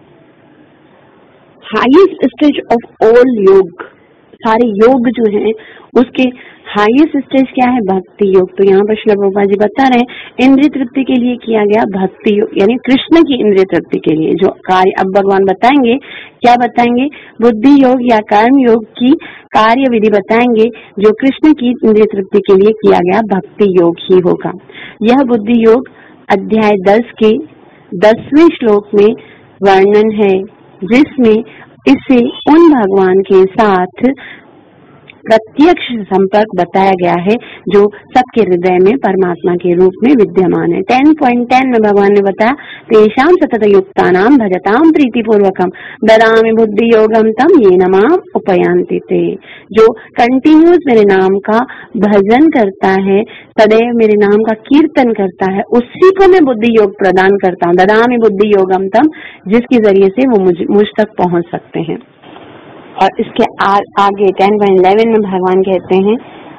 highest stage of all yoga. सारे योग जो हैं उसके हाईएस्ट स्टेज क्या है, भक्ति योग। तो यहाँ पर श्रील प्रभुपाद जी बता रहे हैं इंद्रिय तृप्ति के लिए किया गया भक्ति योग, यानी कृष्ण की इंद्रिय तृप्ति के लिए जो कार्य अब भगवान बताएंगे, क्या बताएंगे, बुद्धि योग या कर्म योग की कार्य विधि बताएंगे, जो कृष्ण की इंद्रिय तृप्ति के लिए किया गया भक्ति योग ही होगा। यह बुद्धि योग अध्याय दस के दसवें श्लोक में वर्णन है, जिसमें इसे उन भगवान के साथ प्रत्यक्ष संपर्क बताया गया है जो सबके हृदय में परमात्मा के रूप में विद्यमान है। टेन पॉइंट टेन में भगवान ने बताया, तेषाम सतत युक्तानाम भजताम प्रीतिपूर्वकम ददामि बुद्धि योगम तम ये नमाम उपयांति ते। जो कंटिन्यूस मेरे नाम का भजन करता है, सदैव मेरे नाम का कीर्तन करता है, उसी को मैं बुद्धि योग प्रदान करता हूँ। ददामि बुद्धि योगम तम, जिसके जरिए से वो मुझ, मुझ तक पहुँच सकते हैं। और इसके आ, आगे टेन पॉइंट इलेवन में भगवान कहते हैं,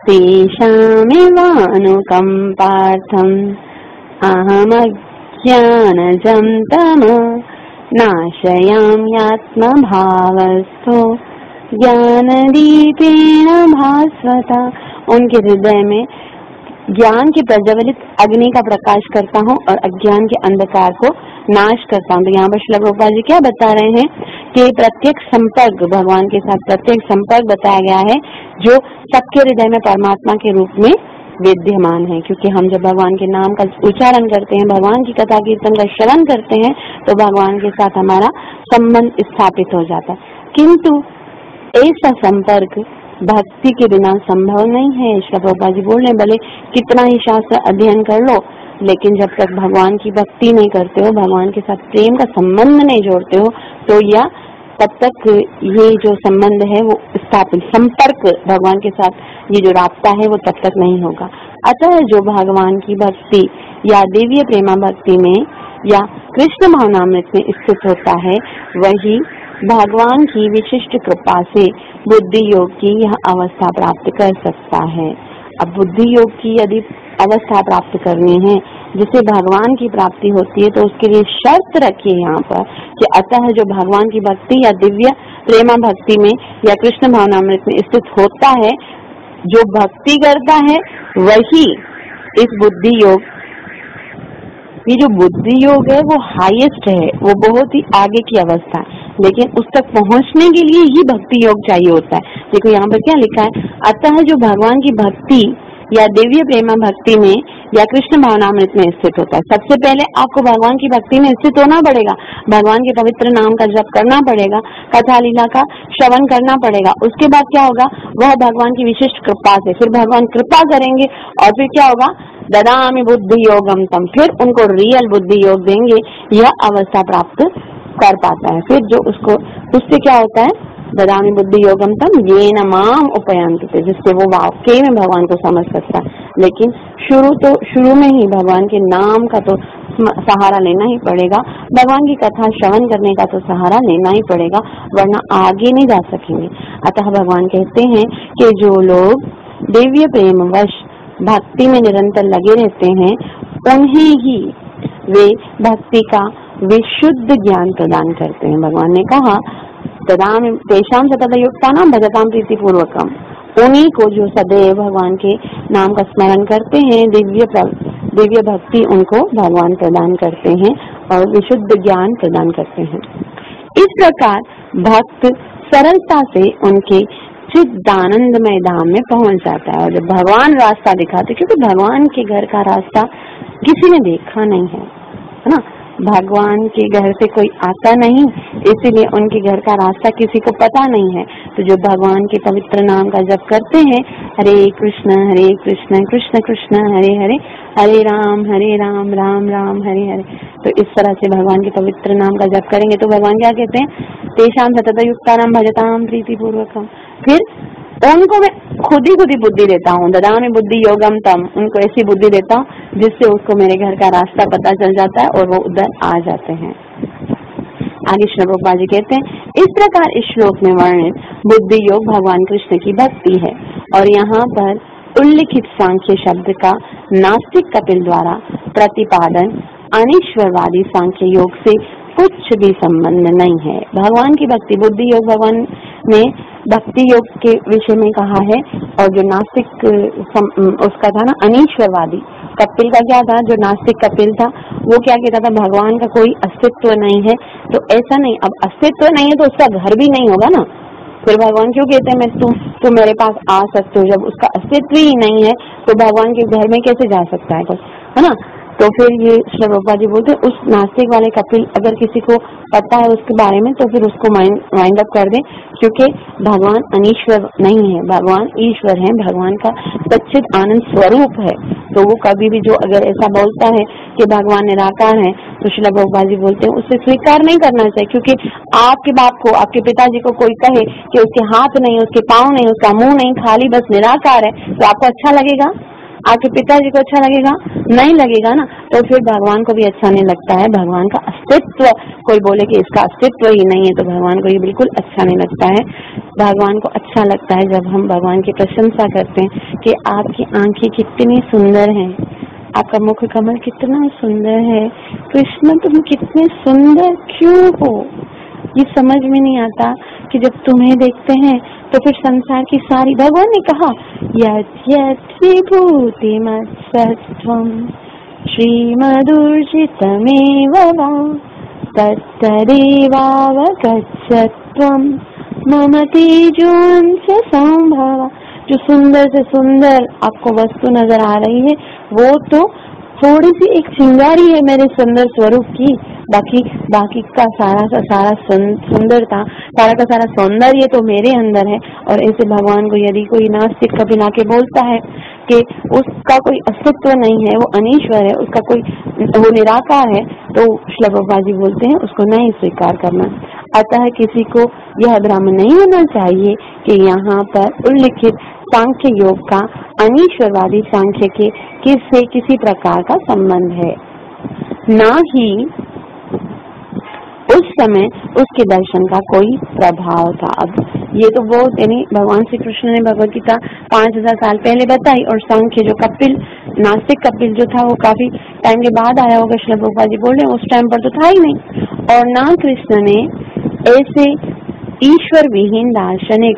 तेषामेवानुकंपार्थम अहमज्ञानजं तम नाशयाम्यात्म भावस्थो ज्ञानदीपेन भास्वता। उनके हृदय में ज्ञान के प्रज्वलित अग्नि का प्रकाश करता हूँ और अज्ञान के अंधकार को नाश करता हूँ। तो यहाँ पर श्रील प्रभुपाद जी क्या बता रहे हैं कि प्रत्येक संपर्क, भगवान के साथ प्रत्येक संपर्क बताया गया है जो सबके हृदय में परमात्मा के रूप में विद्यमान है। क्योंकि हम जब भगवान के नाम का उच्चारण करते हैं, भगवान की कथा कीर्तन का श्रवण करते हैं, तो भगवान के साथ हमारा संबंध स्थापित हो जाता है। किंतु ऐसा संपर्क भक्ति के बिना संभव नहीं है। श्री प्रभुपाद जी बोल रहे, भले कितना ही शास्त्र अध्ययन कर लो, लेकिन जब तक भगवान की भक्ति नहीं करते हो, भगवान के साथ प्रेम का संबंध नहीं जोड़ते हो, तो या तब तक ये जो संबंध है वो स्थापित, संपर्क भगवान के साथ ये जो रास्ता है वो तब तक नहीं होगा। अतः जो भगवान की भक्ति या दिव्य प्रेमा भक्ति में या कृष्ण भावनामृत में स्थित होता है, वही भगवान की विशिष्ट कृपा से बुद्धि योग की यह अवस्था प्राप्त कर सकता है। अब बुद्धि योग की यदि अवस्था प्राप्त करनी है जिसे भगवान की प्राप्ति होती है, तो उसके लिए शर्त रखिए यहाँ पर कि अतः जो भगवान की भक्ति या दिव्य प्रेमा भक्ति में या कृष्ण भावनामृत में स्थित होता है, जो भक्ति करता है वही इस बुद्धि योग, ये जो बुद्धि योग है वो हाईएस्ट है, वो बहुत ही आगे की अवस्था है, लेकिन उस तक पहुंचने के लिए ही भक्ति योग चाहिए होता है। देखो यहाँ पर क्या लिखा है, अतः जो भगवान की भक्ति या दिव्य प्रेमा भक्ति में या कृष्ण भावनामृत में स्थित होता है। सबसे पहले आपको भगवान की भक्ति में स्थित होना पड़ेगा, भगवान के पवित्र नाम का जप करना पड़ेगा, कथा लीला का श्रवण करना पड़ेगा। उसके बाद क्या होगा, वह भगवान की विशिष्ट कृपा से, फिर भगवान कृपा करेंगे और फिर क्या होगा, ददामि बुद्धि योगम तम, फिर उनको रियल बुद्धि योग देंगे, यह अवस्था प्राप्त कर पाता है। फिर जो उसको, उससे क्या होता है, ददामि बुद्धि योगम तम ये न माम उपयंति, जिससे वो वाकई में भगवान को समझ सकता है। लेकिन शुरू तो शुरू में ही भगवान के नाम का तो सहारा लेना ही पड़ेगा, भगवान की कथा श्रवण करने का तो सहारा लेना ही पड़ेगा, वरना आगे नहीं जा सकेंगे। अतः भगवान कहते हैं कि जो लोग दिव्य प्रेम वश भक्ति में निरंतर लगे रहते हैं, उन्हें ही वे भक्ति का विशुद्ध ज्ञान प्रदान करते हैं। भगवान ने कहा, तदाम तेषाम सतत युक्तानाम भजताम प्रीति पूर्वकम, उन्हीं को जो सदैव भगवान के नाम का स्मरण करते हैं, दिव्य दिव्य भक्ति उनको भगवान प्रदान करते हैं और विशुद्ध ज्ञान प्रदान करते हैं। इस प्रकार भक्त सरलता से उनके चिदानंदमय धाम में पहुंच जाता है। और जब भगवान रास्ता दिखाते, क्योंकि भगवान के घर का रास्ता किसी ने देखा नहीं है, है ना, भगवान के घर से कोई आता नहीं, इसीलिए उनके घर का रास्ता किसी को पता नहीं है। तो जो भगवान के पवित्र नाम का जप करते हैं, हरे कृष्ण हरे कृष्ण कृष्ण कृष्ण हरे हरे, हरे राम हरे राम राम राम हरे हरे, तो इस तरह से भगवान के पवित्र नाम का जप करेंगे तो भगवान क्या कहते हैं, तेषाम सतत युक्तानाम भजताम प्रीति पूर्वकम, फिर उनको मैं खुद ही खुद ही बुद्धि देता हूँ, ददामि बुद्धि योगम तम, उनको ऐसी बुद्धि देता हूँ जिससे उसको मेरे घर का रास्ता पता चल जाता है और वो उधर आ जाते हैं। आगे श्री प्रभुपाद जी कहते हैं, इस प्रकार इस श्लोक में वर्णित बुद्धि योग भगवान कृष्ण की भक्ति है। और यहाँ पर उल्लिखित सांख्य शब्द का नास्तिक कपिल द्वारा प्रतिपादन अनीश्वरवादी सांख्य योग से कुछ भी संबंध नहीं है। भगवान की भक्ति, बुद्धि योग भगवान ने भक्ति योग के विषय में कहा है, और जो नास्तिक उसका था ना अनीश्वरवादी, कपिल का क्या था, जो नास्तिक कपिल था वो क्या कहता था, भगवान का कोई अस्तित्व नहीं है। तो ऐसा नहीं, अब अस्तित्व नहीं है तो उसका घर भी नहीं होगा ना, फिर भगवान क्यों कहते हैं मैं तुम तुम मेरे पास आ सकते हो, जब उसका अस्तित्व ही नहीं है तो भगवान के घर में कैसे जा सकता है कोई, है ना। तो फिर ये श्री प्रभुपाद जी बोलते हैं, उस नास्तिक वाले कपिल अगर किसी को पता है उसके बारे में तो फिर उसको माइंड माइंड अप कर दे, क्योंकि भगवान अनीश्वर नहीं है, भगवान ईश्वर है, भगवान का सच्चिद आनंद स्वरूप है। तो वो कभी भी जो अगर ऐसा बोलता है कि भगवान निराकार है, तो श्री प्रभुपाद जी बोलते हैं उसे स्वीकार नहीं करना चाहिए। क्योंकि आपके बाप को, आपके पिताजी को कोई कहे कि उसके हाथ नहीं, उसके पाँव नहीं, उसका मुंह नहीं, खाली बस निराकार है, तो आपको अच्छा लगेगा? आपके पिताजी को अच्छा लगेगा? नहीं लगेगा ना। तो फिर भगवान को भी अच्छा नहीं लगता है। भगवान का अस्तित्व कोई बोले कि इसका अस्तित्व ही नहीं है, तो भगवान को ये बिल्कुल अच्छा नहीं लगता है। भगवान को अच्छा लगता है जब हम भगवान की प्रशंसा करते हैं कि आपकी आंखें कितनी सुंदर हैं, आपका मुख कमल कितना सुंदर है, कृष्ण तुम कितने सुंदर क्यों हो। ये समझ में नहीं आता कि जब तुम्हें देखते हैं तो फिर संसार की सारी, भगवान ने कहा यत् यत् विभूतिमत्सत्त्वं श्रीमदूर्जितमेव वा तत्तदेवावगच्छत्वं मम तेजोंस संभव। जो सुंदर से सुंदर आपको वस्तु नजर आ रही है वो तो थोड़ी सी एक चिंगारी है मेरे सुंदर स्वरूप की, बाकी बाकी का सारा सा सारा सुंदरता, सारा का सारा सौंदर्य तो मेरे अंदर है। और ऐसे भगवान को यदि कोई नास्तिक कभी लाके बोलता है कि उसका कोई अस्तित्व नहीं है, वो अनीश्वर है, उसका कोई वो निराकार है, तो श्रील प्रभुपाद जी बोलते हैं उसको नहीं स्वीकार करना। अतः किसी को यह भ्रम नहीं होना चाहिए कि यहाँ पर उल्लिखित सांख्य योग का अनीश्वरवादी सांख्य के किससे किसी प्रकार का संबंध है, ना ही उस समय उसके दर्शन का कोई प्रभाव था। अब ये तो बहुत यानी भगवान श्री कृष्ण ने भगवत गीता पांच हजार साल पहले बताई, और सांख्य जो कपिल नास्तिक कपिल जो था वो काफी टाइम के बाद आया होगा, श्रील प्रभुपाद जी बोल रहे हैं उस टाइम पर तो था ही नहीं। और ना कृष्ण ने ऐसे ईश्वर विहीन दार्शनिक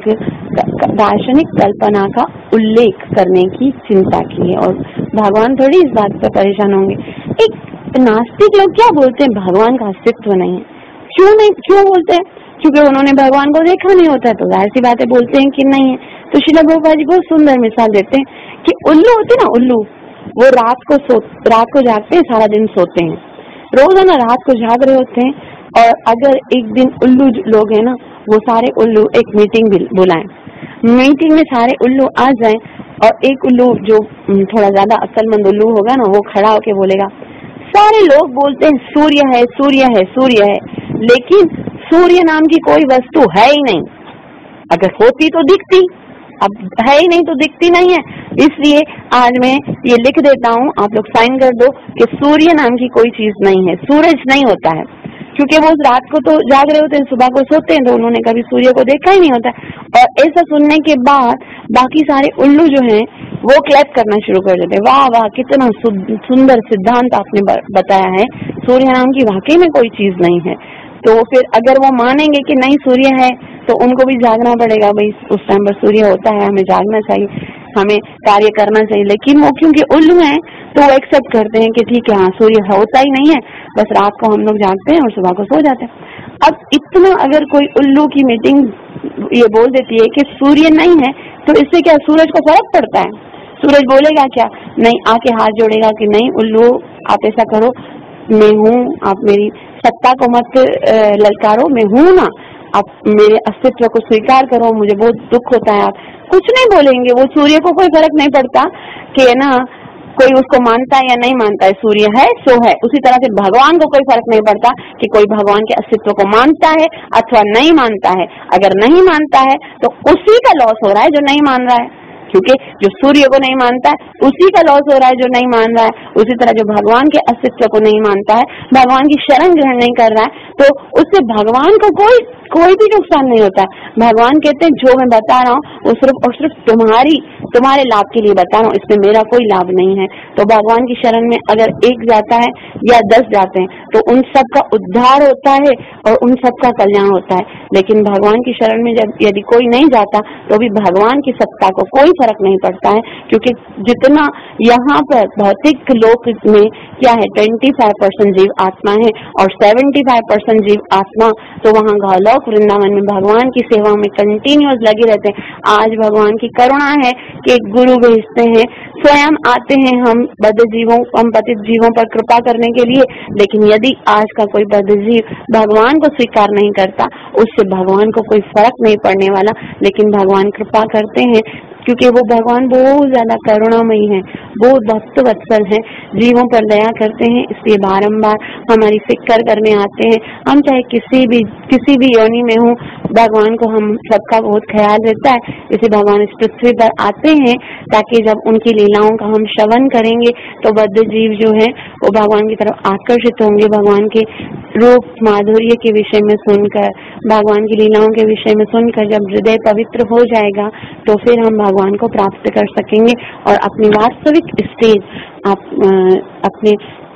दार्शनिक कल्पना का उल्लेख करने की चिंता की है, और भगवान थोड़ी इस बात पर परेशान होंगे। एक नास्तिक लोग क्या बोलते हैं, भगवान का अस्तित्व नहीं है। क्यों नहीं क्यों बोलते हैं? क्योंकि उन्होंने भगवान को देखा नहीं होता है, तो जाहिर सी बातें बोलते हैं कि नहीं है। तो श्रील प्रभुपाद जी बहुत सुंदर मिसाल देते हैं कि उल्लू होते ना, उल्लू वो रात को सो रात को जागते हैं, सारा दिन सोते हैं, रोजाना रात को जाग रहे होते हैं। और अगर एक दिन उल्लू लोग हैं ना, वो सारे उल्लू एक मीटिंग बुलाएं, मीटिंग में सारे उल्लू आ जाएं, और एक उल्लू जो थोड़ा ज्यादा अक्लमंद उल्लू होगा ना, वो खड़ा होके बोलेगा, सारे लोग बोलते हैं सूर्य है सूर्य है सूर्य है, लेकिन सूर्य नाम की कोई वस्तु है ही नहीं। अगर होती तो दिखती, अब है ही नहीं तो दिखती नहीं है। इसलिए आज मैं ये लिख देता हूँ, आप लोग साइन कर दो कि सूर्य नाम की कोई चीज नहीं है, सूरज नहीं होता है, क्योंकि वो रात को तो जाग रहे होते हैं, सुबह को सोते हैं, तो उन्होंने कभी सूर्य को देखा ही नहीं होता। और ऐसा सुनने के बाद बाकी सारे उल्लू जो हैं वो क्लैप करना शुरू कर देते हैं, वाह वाह कितना सुंदर सिद्धांत आपने बताया है, सूर्य नाम की वाकई में कोई चीज नहीं है। तो फिर अगर वो मानेंगे कि नहीं सूर्य है, तो उनको भी जागना पड़ेगा, भाई उस टाइम पर सूर्य होता है, हमें जागना चाहिए, हमें कार्य करना चाहिए। लेकिन वो क्योंकि उल्लू हैं तो वो एक्सेप्ट करते हैं कि ठीक है, हाँ सूर्य होता ही नहीं है, बस रात को हम लोग जागते हैं और सुबह को सो जाते हैं। अब इतना अगर कोई उल्लू की मीटिंग ये बोल देती है कि सूर्य नहीं है, तो इससे क्या सूरज को फर्क पड़ता है? सूरज बोलेगा क्या? नहीं, आके हाथ जोड़ेगा कि नहीं उल्लू आप ऐसा करो, मैं हूँ, आप मेरी सत्ता को मत ललकारो, मैं हूँ ना, आप मेरे अस्तित्व को स्वीकार करो, मुझे बहुत दुख होता है। आप कुछ नहीं बोलेंगे, वो सूर्य को कोई फर्क नहीं पड़ता कि है ना कोई उसको मानता है या नहीं मानता है, सूर्य है सो है। उसी तरह से भगवान को कोई फर्क नहीं पड़ता कि कोई भगवान के अस्तित्व को मानता है अथवा नहीं मानता है। अगर नहीं मानता है तो उसी का लॉस हो रहा है जो नहीं मान रहा है, क्योंकि जो सूर्य को नहीं मानता है उसी का लॉस हो रहा है जो नहीं मान रहा है। उसी तरह जो भगवान के अस्तित्व को नहीं मानता है, भगवान की शरण ग्रहण नहीं कर रहा है, तो उससे भगवान को कोई कोई भी नुकसान नहीं होता है। भगवान कहते हैं जो मैं बता रहा हूँ वो सिर्फ और सिर्फ तुम्हारी तुम्हारे लाभ के लिए बता रहा हूँ, इसमें मेरा कोई लाभ नहीं है। तो भगवान की शरण में अगर एक जाता है या दस जाते हैं तो उन सब का उद्धार होता है और उन सब का कल्याण होता है। लेकिन भगवान की शरण में जब यदि कोई नहीं जाता तो भी भगवान की सत्ता को कोई फर्क नहीं पड़ता है, क्योंकि जितना यहाँ पर भौतिक लोक में क्या है, ट्वेंटी फाइव परसेंट जीव आत्मा है और सेवेंटी फाइव परसेंट जीव आत्मा तो वहाँ गौलोक वृंदावन में भगवान की सेवा में कंटिन्यूअस लगे रहते हैं। आज भगवान की करुणा है कि एक गुरु भेजते हैं, स्वयं आते हैं हम बद्ध जीवों हम पतित जीवों पर कृपा करने के लिए। लेकिन यदि आज का कोई बद्ध जीव भगवान को स्वीकार नहीं करता, उससे भगवान को कोई फर्क नहीं पड़ने वाला। लेकिन भगवान कृपा करते हैं क्योंकि वो भगवान बहुत ज्यादा करुणामयी है, बहुत भक्त वत्सल है, जीवों पर दया करते हैं, इसलिए बारंबार हमारी फिक्र करने आते हैं। हम चाहे किसी भी किसी भी योनि में हो, भगवान को हम सबका बहुत ख्याल रहता है। इसी भगवान इस पृथ्वी पर आते हैं ताकि जब उनकी लीलाओं का हम श्रवण करेंगे तो बद्ध जीव जो है वो भगवान की तरफ आकर्षित होंगे। भगवान के रूप माधुर्य के विषय में सुनकर, भगवान की लीलाओं के विषय में सुनकर जब हृदय पवित्र हो जाएगा तो फिर हम भगवान को प्राप्त कर सकेंगे और अपनी वास्तविक स्टेज आप अपने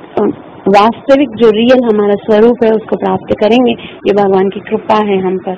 वास्तविक जो रियल हमारा स्वरूप है उसको प्राप्त करेंगे। ये भगवान की कृपा है हम पर।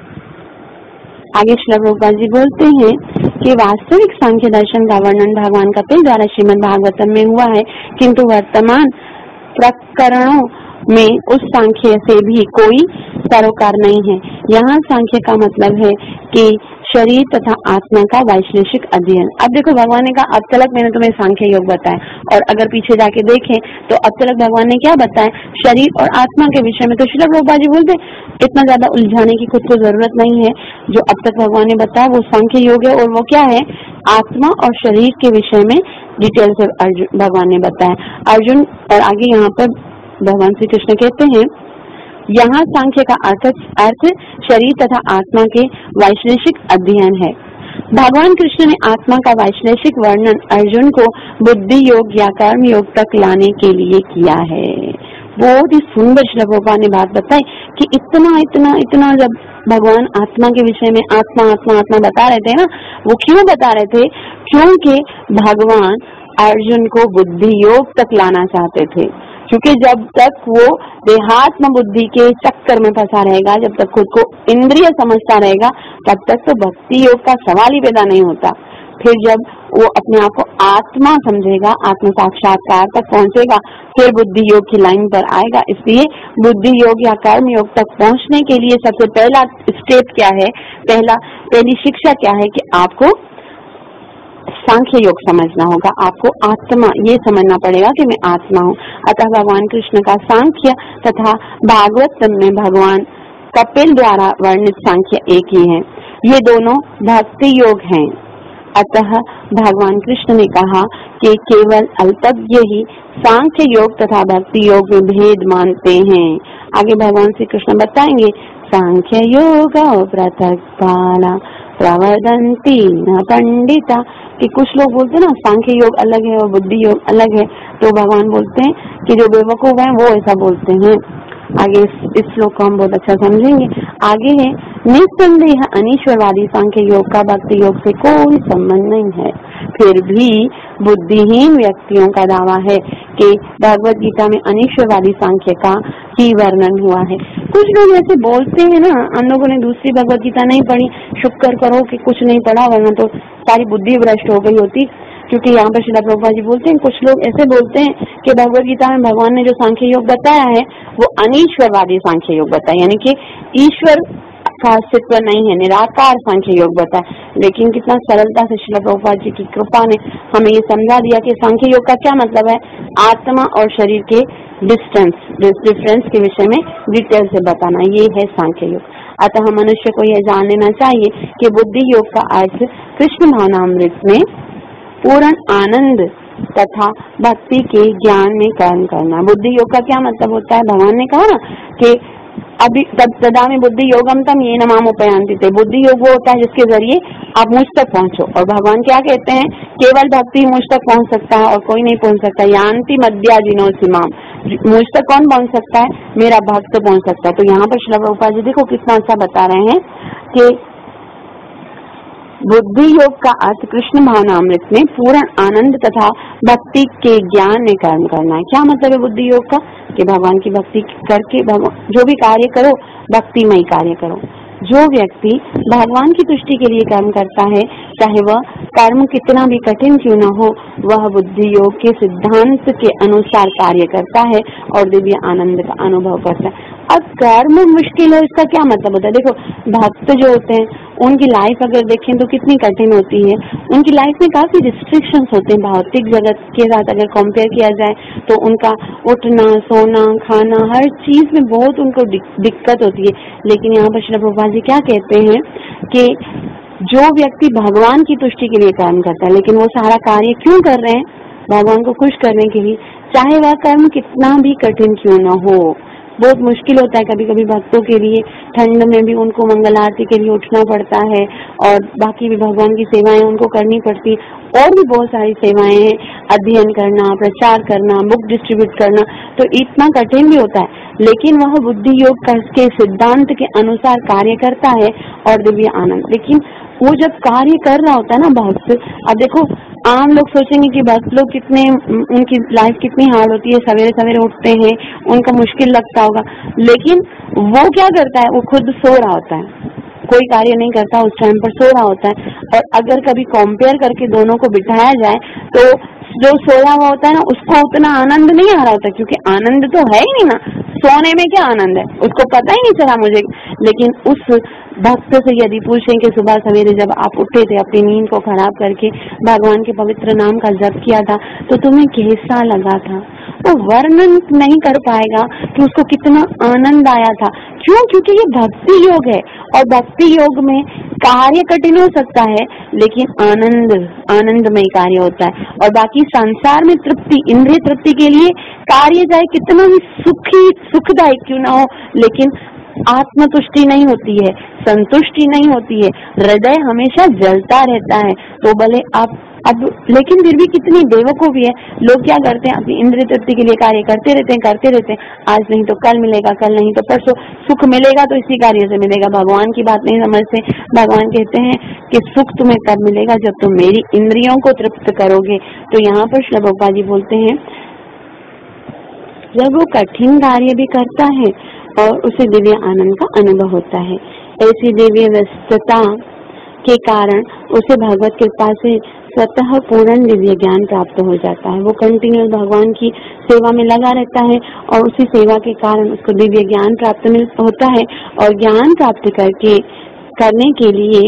आगे श्रील प्रभुपाद जी बोलते हैं कि वास्तविक सांख्य दर्शन का वर्णन भगवान कपिल द्वारा श्रीमद् भागवतम में हुआ है, किंतु वर्तमान प्रकरणों में उस सांख्य से भी कोई सरोकार नहीं है। यहाँ सांख्य का मतलब है कि शरीर तथा आत्मा का वैश्लेषिक अध्ययन। अब देखो भगवान ने कहा अब तक मैंने तुम्हें सांख्य योग बताया, और अगर पीछे जाके देखें तो अब तक भगवान ने क्या बताया, शरीर और आत्मा के विषय में। तो श्रील प्रभुपाद जी बोलते इतना ज्यादा उलझाने की खुद को जरूरत नहीं है, जो अब तक भगवान ने बताया वो सांख्य योग है, और वो क्या है, आत्मा और शरीर के विषय में डिटेल से अर्जुन भगवान ने बताया। अर्जुन और आगे यहाँ पर भगवान श्री कृष्ण कहते हैं, यहाँ सांख्य का अर्थ अर्थ शरीर तथा आत्मा के वैश्लेषिक अध्ययन है। भगवान कृष्ण ने आत्मा का वैश्लेषिक वर्णन अर्जुन को बुद्धि योग या कर्म योग तक लाने के लिए किया है। बहुत ही सुंदर श्रील प्रभुपाद ने बात बताई कि इतना इतना इतना जब भगवान आत्मा के विषय में आत्मा आत्मा आत्मा बता रहे थे ना, वो क्यों बता रहे थे, क्योंकि भगवान अर्जुन को बुद्धि योग तक लाना चाहते थे। क्योंकि जब तक वो देहात्म बुद्धि के चक्कर में फंसा रहेगा, जब तक खुद को इंद्रिय समझता रहेगा, तब तक तो भक्ति योग का सवाल ही पैदा नहीं होता। फिर जब वो अपने आप को आत्मा समझेगा, आत्म साक्षात्कार तक पहुंचेगा, फिर बुद्धि योग की लाइन पर आएगा। इसलिए बुद्धि योग या कर्म योग तक पहुंचने के लिए सबसे पहला स्टेप क्या है, पहला पहली शिक्षा क्या है कि आपको सांख्य योग समझना होगा, आपको आत्मा ये समझना पड़ेगा कि मैं आत्मा हूँ। अतः भगवान कृष्ण का सांख्य तथा भागवत में भगवान कपिल द्वारा वर्णित सांख्य एक ही है। ये दोनों भक्ति योग हैं। अतः भगवान कृष्ण ने कहा कि केवल अल्पज्ञ ही सांख्य योग तथा भक्ति योग में भेद मानते हैं। आगे भगवान श्री कृष्ण बताएंगे, सांख्य योग पृथक काला प्रवदंती न पंडिता, कि कुछ लोग बोलते हैं ना सांख्य योग अलग है और बुद्धि योग अलग है, तो भगवान बोलते हैं कि जो बेवकूफ हैं वो ऐसा बोलते हैं। आगे इस श्लोक को हम बहुत अच्छा समझेंगे। आगे है, निस्संदेह अनीश्वरवादी सांख्य योग का भक्ति योग से कोई संबंध नहीं है। फिर भी बुद्धिहीन व्यक्तियों का दावा है कि भगवत गीता में अनीश्वरवादी सांख्य का ही वर्णन हुआ है। कुछ लोग ऐसे बोलते हैं ना, हम लोगों ने दूसरी भगवत गीता नहीं पढ़ी, शुक्र करो कि कुछ नहीं पढ़ा, वरना तो सारी बुद्धि भ्रष्ट हो गई होती। क्योंकि यहाँ पर श्रील प्रभुपाद जी बोलते हैं, कुछ लोग ऐसे बोलते हैं कि भगवत गीता में भगवान ने जो सांख्य योग बताया है वो अनीश्वरवादी सांख्य योग बताया, यानी कि ईश्वर का अस्तित्व नहीं है, निराकार सांख्य योग बताया। लेकिन कितना सरलता से श्रील प्रभुपाद जी की कृपा ने हमें ये समझा दिया कि सांख्य योग का क्या मतलब है, आत्मा और शरीर के डिस्टेंस डिफरेंस के विषय में डिटेल से बताना, ये है सांख्य योग। अतः मनुष्य को यह जान लेना चाहिए कि बुद्धि योग का अर्थ कृष्ण भावनामृत में पूर्ण आनंद तथा भक्ति के ज्ञान में कर्म करना। बुद्धि योग का क्या मतलब होता है, भगवान ने कहा ना कि अभी तदा में बुद्धि योगम तम ये नमाम उपयांति थे। बुद्धि योग वो होता है जिसके जरिए आप मुझ तक पहुंचो, और भगवान क्या कहते हैं, केवल भक्ति मुझ तक पहुंच सकता है और कोई नहीं पहुंच सकता। यान्ति मध्या जिनो सीमाम, मुझ तक कौन पहुंच सकता है, मेरा भक्त पहुंच सकता है। तो यहाँ पर श्रील प्रभुपाद जी देखो कितना अच्छा बता रहे हैं कि बुद्धि योग का अर्थ कृष्ण भावनामृत में पूर्ण आनंद तथा भक्ति के ज्ञान में कर्म करना है। क्या मतलब है बुद्धि योग का, कि भगवान की भक्ति करके जो भी कार्य करो भक्तिमय कार्य करो। जो व्यक्ति भगवान की तुष्टि के लिए कर्म करता है, चाहे वह कर्म कितना भी कठिन क्यों न हो, वह बुद्धि योग के सिद्धांत के अनुसार कार्य करता है और दिव्य आनंद का अनुभव करता है। अब कर्म मुश्किल है, इसका क्या मतलब होता है, देखो भक्त जो होते हैं उनकी लाइफ अगर देखें तो कितनी कठिन होती है, उनकी लाइफ में काफी रिस्ट्रिक्शंस होते हैं। भौतिक जगत के साथ अगर कंपेयर किया जाए तो उनका उठना सोना खाना हर चीज में बहुत उनको दिक्कत होती है। लेकिन यहाँ पर श्रील प्रभुपाद जी क्या कहते हैं कि जो व्यक्ति भगवान की तुष्टि के लिए कर्म करता है, लेकिन वो सारा कार्य क्यों कर रहे हैं, भगवान को खुश करने के लिए, चाहे वह कर्म कितना भी कठिन क्यों न हो। बहुत मुश्किल होता है कभी कभी भक्तों के लिए, ठंड में भी उनको मंगल आरती के लिए उठना पड़ता है और बाकी भी भगवान की सेवाएं उनको करनी पड़ती, और भी बहुत सारी सेवाएं हैं, अध्ययन करना, प्रचार करना, बुक डिस्ट्रीब्यूट करना, तो इतना कठिन भी होता है। लेकिन वह बुद्धि योग के सिद्धांत के अनुसार कार्य करता है और दिव्य आनंद। लेकिन वो जब कार्य कर रहा होता है ना भक्त, अब देखो आम लोग सोचेंगे कि भक्त लोग कितने, उनकी लाइफ कितनी हार्ड होती है, सवेरे सवेरे उठते हैं, उनका मुश्किल लगता होगा, लेकिन वो क्या करता है, वो खुद सो रहा होता है, कोई कार्य नहीं करता, उस टाइम पर सो रहा होता है। और अगर कभी कंपेयर करके दोनों को बिठाया जाए तो जो सोया हुआ होता है ना उसको उतना आनंद नहीं आ रहा होता, क्योंकि आनंद तो है ही नहीं ना, सोने में क्या आनंद है उसको पता ही नहीं चला मुझे। लेकिन उस भक्त से यदि पूछें कि सुबह सवेरे जब आप उठे थे अपनी नींद को खराब करके भगवान के पवित्र नाम का जप किया था तो तुम्हें कैसा लगा था, वो वर्णन नहीं कर पाएगा कि उसको कितना आनंद आया था। क्यों? क्योंकि ये भक्ति योग है, और भक्ति योग में कार्य कठिन हो सकता है लेकिन आनंद आनंदमय कार्य होता है। और बाकी संसार में तृप्ति, इंद्रिय तृप्ति के लिए कार्य चाहे कितना भी सुखी सुखदायक क्यों ना हो, लेकिन आत्मतुष्टि नहीं होती है, संतुष्टि नहीं होती है, हृदय हमेशा जलता रहता है। तो भले आप अब लेकिन फिर भी कितनी बेवकूफी है, लोग क्या करते हैं अपनी इंद्रिय तृप्ति के लिए कार्य करते रहते हैं करते रहते हैं आज नहीं तो कल मिलेगा, कल नहीं तो परसों, सुख मिलेगा तो इसी कार्य से मिलेगा। भगवान की बात नहीं समझते। भगवान कहते हैं कि सुख तुम्हें तब मिलेगा जब तुम मेरी इंद्रियों को तृप्त करोगे। तो यहाँ पर श्री प्रभुपाद जी बोलते हैं जब वो कठिन कार्य भी करता है और उसे दिव्य आनंद का अनुभव होता है, ऐसी दिव्य व्यस्तता के कारण उसे भगवत कृपा से स्वतः पूर्ण दिव्य ज्ञान प्राप्त हो जाता है। वो कंटिन्यूस भगवान की सेवा में लगा रहता है और उसी सेवा के कारण उसको दिव्य ज्ञान प्राप्त मिल होता है, और ज्ञान प्राप्त करके करने के लिए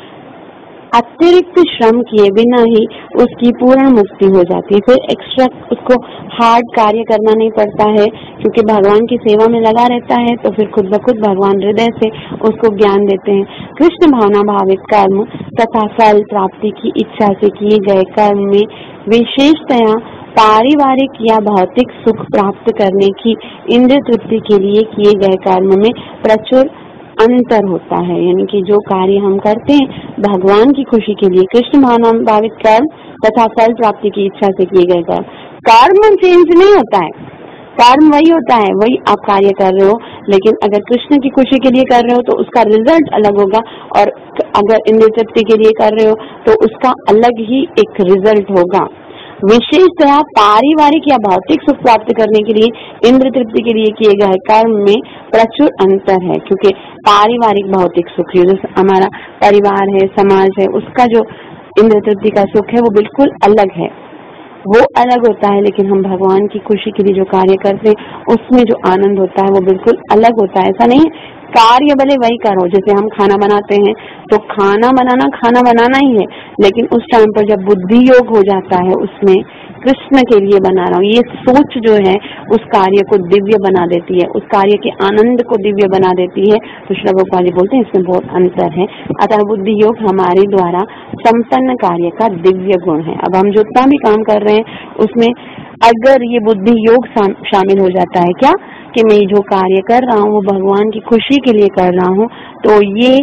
अतिरिक्त श्रम किए बिना ही उसकी पूर्ण मुक्ति हो जाती है। फिर एक्स्ट्रा उसको हार्ड कार्य करना नहीं पड़ता है, क्योंकि भगवान की सेवा में लगा रहता है तो फिर खुद ब खुद भगवान हृदय से उसको ज्ञान देते हैं। कृष्ण भावना भावित कर्म तथा फल प्राप्ति की इच्छा से किए गए कर्म में विशेषतया पारिवारिक या भौतिक सुख प्राप्त करने की इंद्रिय तृप्ति के लिए किए गए कर्म में प्रचुर अंतर होता है। यानी कि जो कार्य हम करते हैं भगवान की खुशी के लिए, कृष्ण भावना भावित कर्म तथा फल प्राप्ति की इच्छा से किए गए कर्म, कर्म चेंज नहीं होता है, कर्म वही होता है, वही आप कार्य कर रहे हो, लेकिन अगर कृष्ण की खुशी के लिए कर रहे हो तो उसका रिजल्ट अलग होगा, और अगर इंद्रिय तृप्ति के लिए कर रहे हो तो उसका अलग ही एक रिजल्ट होगा। विशेषतया पारिवारिक या भौतिक सुख प्राप्त करने के लिए इंद्रिय तृप्ति के लिए किए गए कर्म में प्रचुर अंतर है, क्योंकि पारिवारिक भौतिक सुख जो हमारा परिवार है, समाज है, उसका जो इंद्रिय तृप्ति का सुख है वो बिल्कुल अलग है, वो अलग होता है। लेकिन हम भगवान की खुशी के लिए जो कार्य करते हैं उसमें जो आनंद होता है वो बिल्कुल अलग होता है। ऐसा नहीं है कार्य भले वही करो, जैसे हम खाना बनाते हैं तो खाना बनाना खाना बनाना ही है, लेकिन उस टाइम पर जब बुद्धि योग हो जाता है उसमें कृष्ण के लिए बना रहा हूँ, ये सोच जो है उस कार्य को दिव्य बना देती है, उस कार्य के आनंद को दिव्य बना देती है। तो श्री प्रभुपाद जी बोलते हैं इसमें बहुत अंतर है। अतः बुद्धि योग हमारे द्वारा संपन्न कार्य का दिव्य गुण है। अब हम जितना भी काम कर रहे हैं उसमें अगर ये बुद्धि योग शामिल हो जाता है, क्या कि मैं जो कार्य कर रहा हूँ वो भगवान की खुशी के लिए कर रहा हूँ, तो ये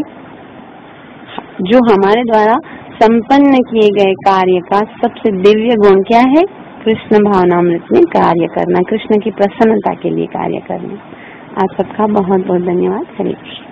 जो हमारे द्वारा संपन्न किए गए कार्य का सबसे दिव्य गुण क्या है? कृष्ण भावनामृत में कार्य करना, कृष्ण की प्रसन्नता के लिए कार्य करना। आप सबका बहुत बहुत धन्यवाद। हरे कृष्ण।